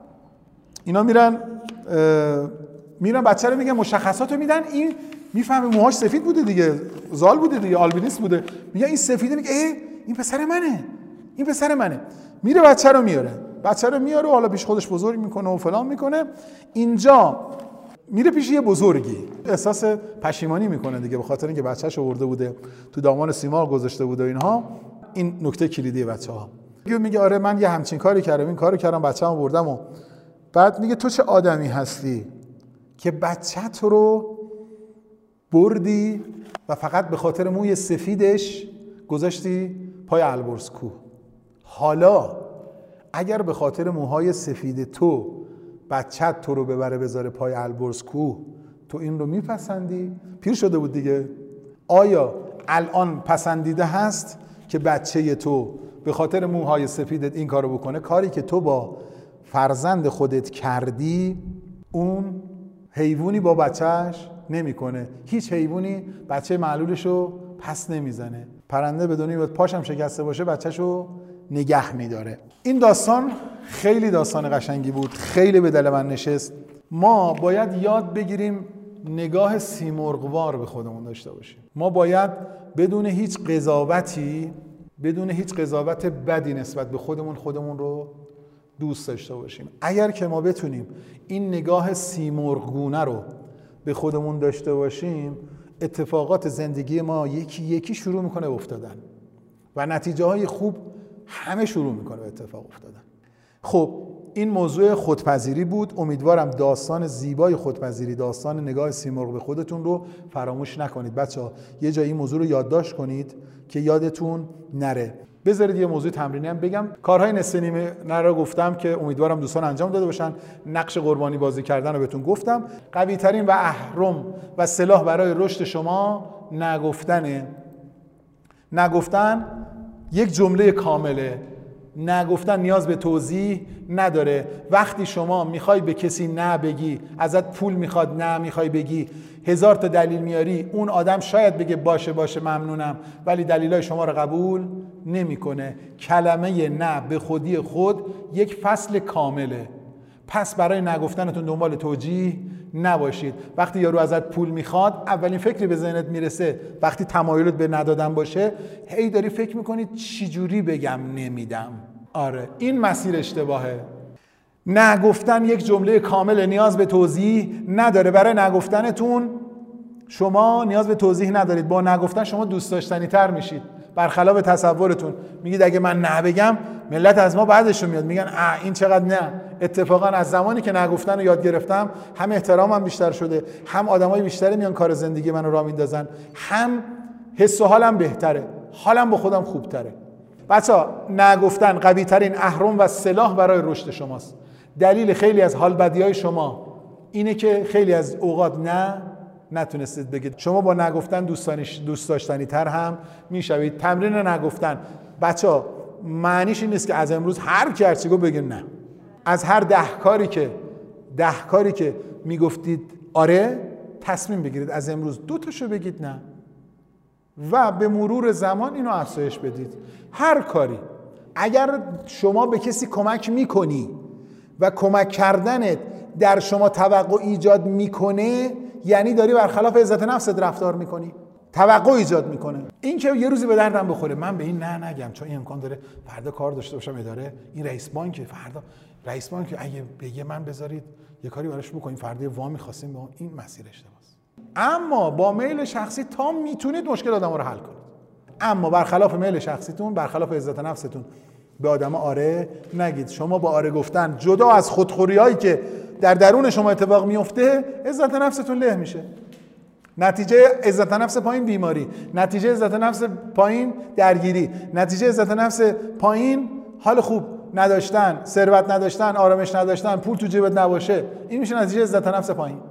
Speaker 1: اینا میرن میرن بچه رو میگن مشخصاتو میدن. این میفهمه موهاش سفید بوده دیگه، زال بوده دیگه، آلبینیس بوده. میگه این سفیده، میگه ای این پسر منه، این پسر منه. میره بچه رو میاره، بچه رو میاره و حالا پیش خودش بزرگ میکنه و فلان میکنه. اینجا میره پیش یه بزرگی، احساس پشیمانی میکنه دیگه به خاطر اینکه بچه‌ش آورده بوده تو دامان سیمرغ گذاشته بوده و اینها. این نکته کلیدی بچه‌ها. میگه آره من یه همچین کاری کردم، این کارو کردم، بچه‌مو بردم. و بعد میگه تو چه آدمی هستی که بچه‌ت رو بردی و فقط به خاطر موی سفیدش گذاشتی پای البرز کوه. حالا اگر به خاطر موهای سفید تو بچه‌ت تو رو ببره بذاره پای البرز کوه، تو این رو میپسندی؟ پیر شده بود دیگه. آیا الان پسندیده هست که بچه تو به خاطر موهای سفیدت این کارو بکنه. کاری که تو با فرزند خودت کردی اون حیوانی با بچهش نمیکنه. هیچ حیوانی بچه معلولشو پس نمیزنه. پرنده بدونی باید پاشم شکسته باشه بچهشو نگه میداره. این داستان خیلی داستان قشنگی بود، خیلی به دل من نشست. ما باید یاد بگیریم نگاه سیمرغوار به خودمون داشته باشیم. ما باید بدون هیچ قضاوتی، بدون هیچ قضاوت بدی نسبت به خودمون خودمون رو دوست داشته باشیم. اگر که ما بتونیم این نگاه سیمرغگونه رو به خودمون داشته باشیم، اتفاقات زندگی ما یکی یکی شروع میکنه افتادن و نتیجه های خوب همه شروع میکنه به اتفاق افتادن. خب این موضوع خودپذیری بود. امیدوارم داستان زیبای خودپذیری، داستان نگاه سیمرغ به خودتون رو فراموش نکنید. بچه‌ها یه جایی این موضوع رو یادداشت کنید که یادتون نره. بذارید یه موضوع تمرینی هم بگم. کارهای نصف نیمه نرا گفتم که امیدوارم دوستان انجام داده باشن. نقش قربانی بازی کردن رو بهتون گفتم. قوی ترین و اهرم و سلاح برای رشد شما نگفتنه. نگفتن یک جمله کامله. نگفتن نیاز به توضیح نداره. وقتی شما میخوای به کسی نه بگی، ازت پول میخواد نه میخوای بگی، هزار تا دلیل میاری، اون آدم شاید بگه باشه باشه ممنونم، ولی دلیلای شما رو قبول نمیکنه. کلمه نه به خودی خود یک فصل کامله. پس برای نگفتنتون دنبال توجیه نباشید. وقتی یارو ازت پول میخواد، اولین فکری به ذهنت میرسه وقتی تمایلت به ندادن باشه، هی داری فکر میکنید چی جوری بگم نمیدم. آره این مسیر اشتباهه. نگفتن یک جمله کامل، نیاز به توضیح نداره. برای نگفتنتون شما نیاز به توضیح ندارید. با نگفتن شما دوست داشتنی تر میشید، برخلاف تصورتون. میگید اگه من نه بگم ملت از ما بعدش میاد میگن اه این چقدر نه. اتفاقا از زمانی که نگفتن رو یاد گرفتم، هم احترامم بیشتر شده، هم آدمای بیشتری میان کار زندگی منو راه میندازن، هم حس و حالم بهتره، حالم با خودم خوبتره. بچا نگفتن قوی ترین اهرم و سلاح برای رشد شماست. دلیل خیلی از حال بدیای شما اینه که خیلی از اوقات نه نتونستید بگید. شما با نگفتن دوست داشتنی تر هم میشوید. تمرین نگفتن بچا معنیش این نیست که از امروز هر کی هر چی گفت بگید نه. از هر ده کاری که ده کاری که میگفتید آره، تصمیم بگیرید از امروز دو تاشو بگید نه و به مرور زمان اینو افزایش بدید. هر کاری اگر شما به کسی کمک میکنی و کمک کردنت در شما توقع ایجاد میکنه، یعنی داری برخلاف عزت نفست رفتار میکنی، توقع ایجاد میکنه. این که یه روزی به دردم بخوره من به این نه نگم چون این امکان داره فردا کار داشته باشم اداره، این رئیس بانک فردا رئیس بانک اگه بگه من بذارید یه کاری براش بکنیم فردا وام می‌خواستیم، با این مسیر اشتباهه. اما با میل شخصی تا میتونید مشکل آدم‌ها رو حل کنید. اما برخلاف میل شخصیتون، برخلاف عزت نفستون به آدم‌ها آره نگید. شما با آره گفتن جدا از خودخوری‌هایی که در درون شما اتفاق میفته، عزت نفستون له میشه. نتیجه عزت نفس پایین بیماری، نتیجه عزت نفس پایین درگیری، نتیجه عزت نفس پایین حال خوب نداشتن، ثروت نداشتن، آرامش نداشتن، پول تو جیبت نباشه. این میشه نتیجه عزت نفس پایین.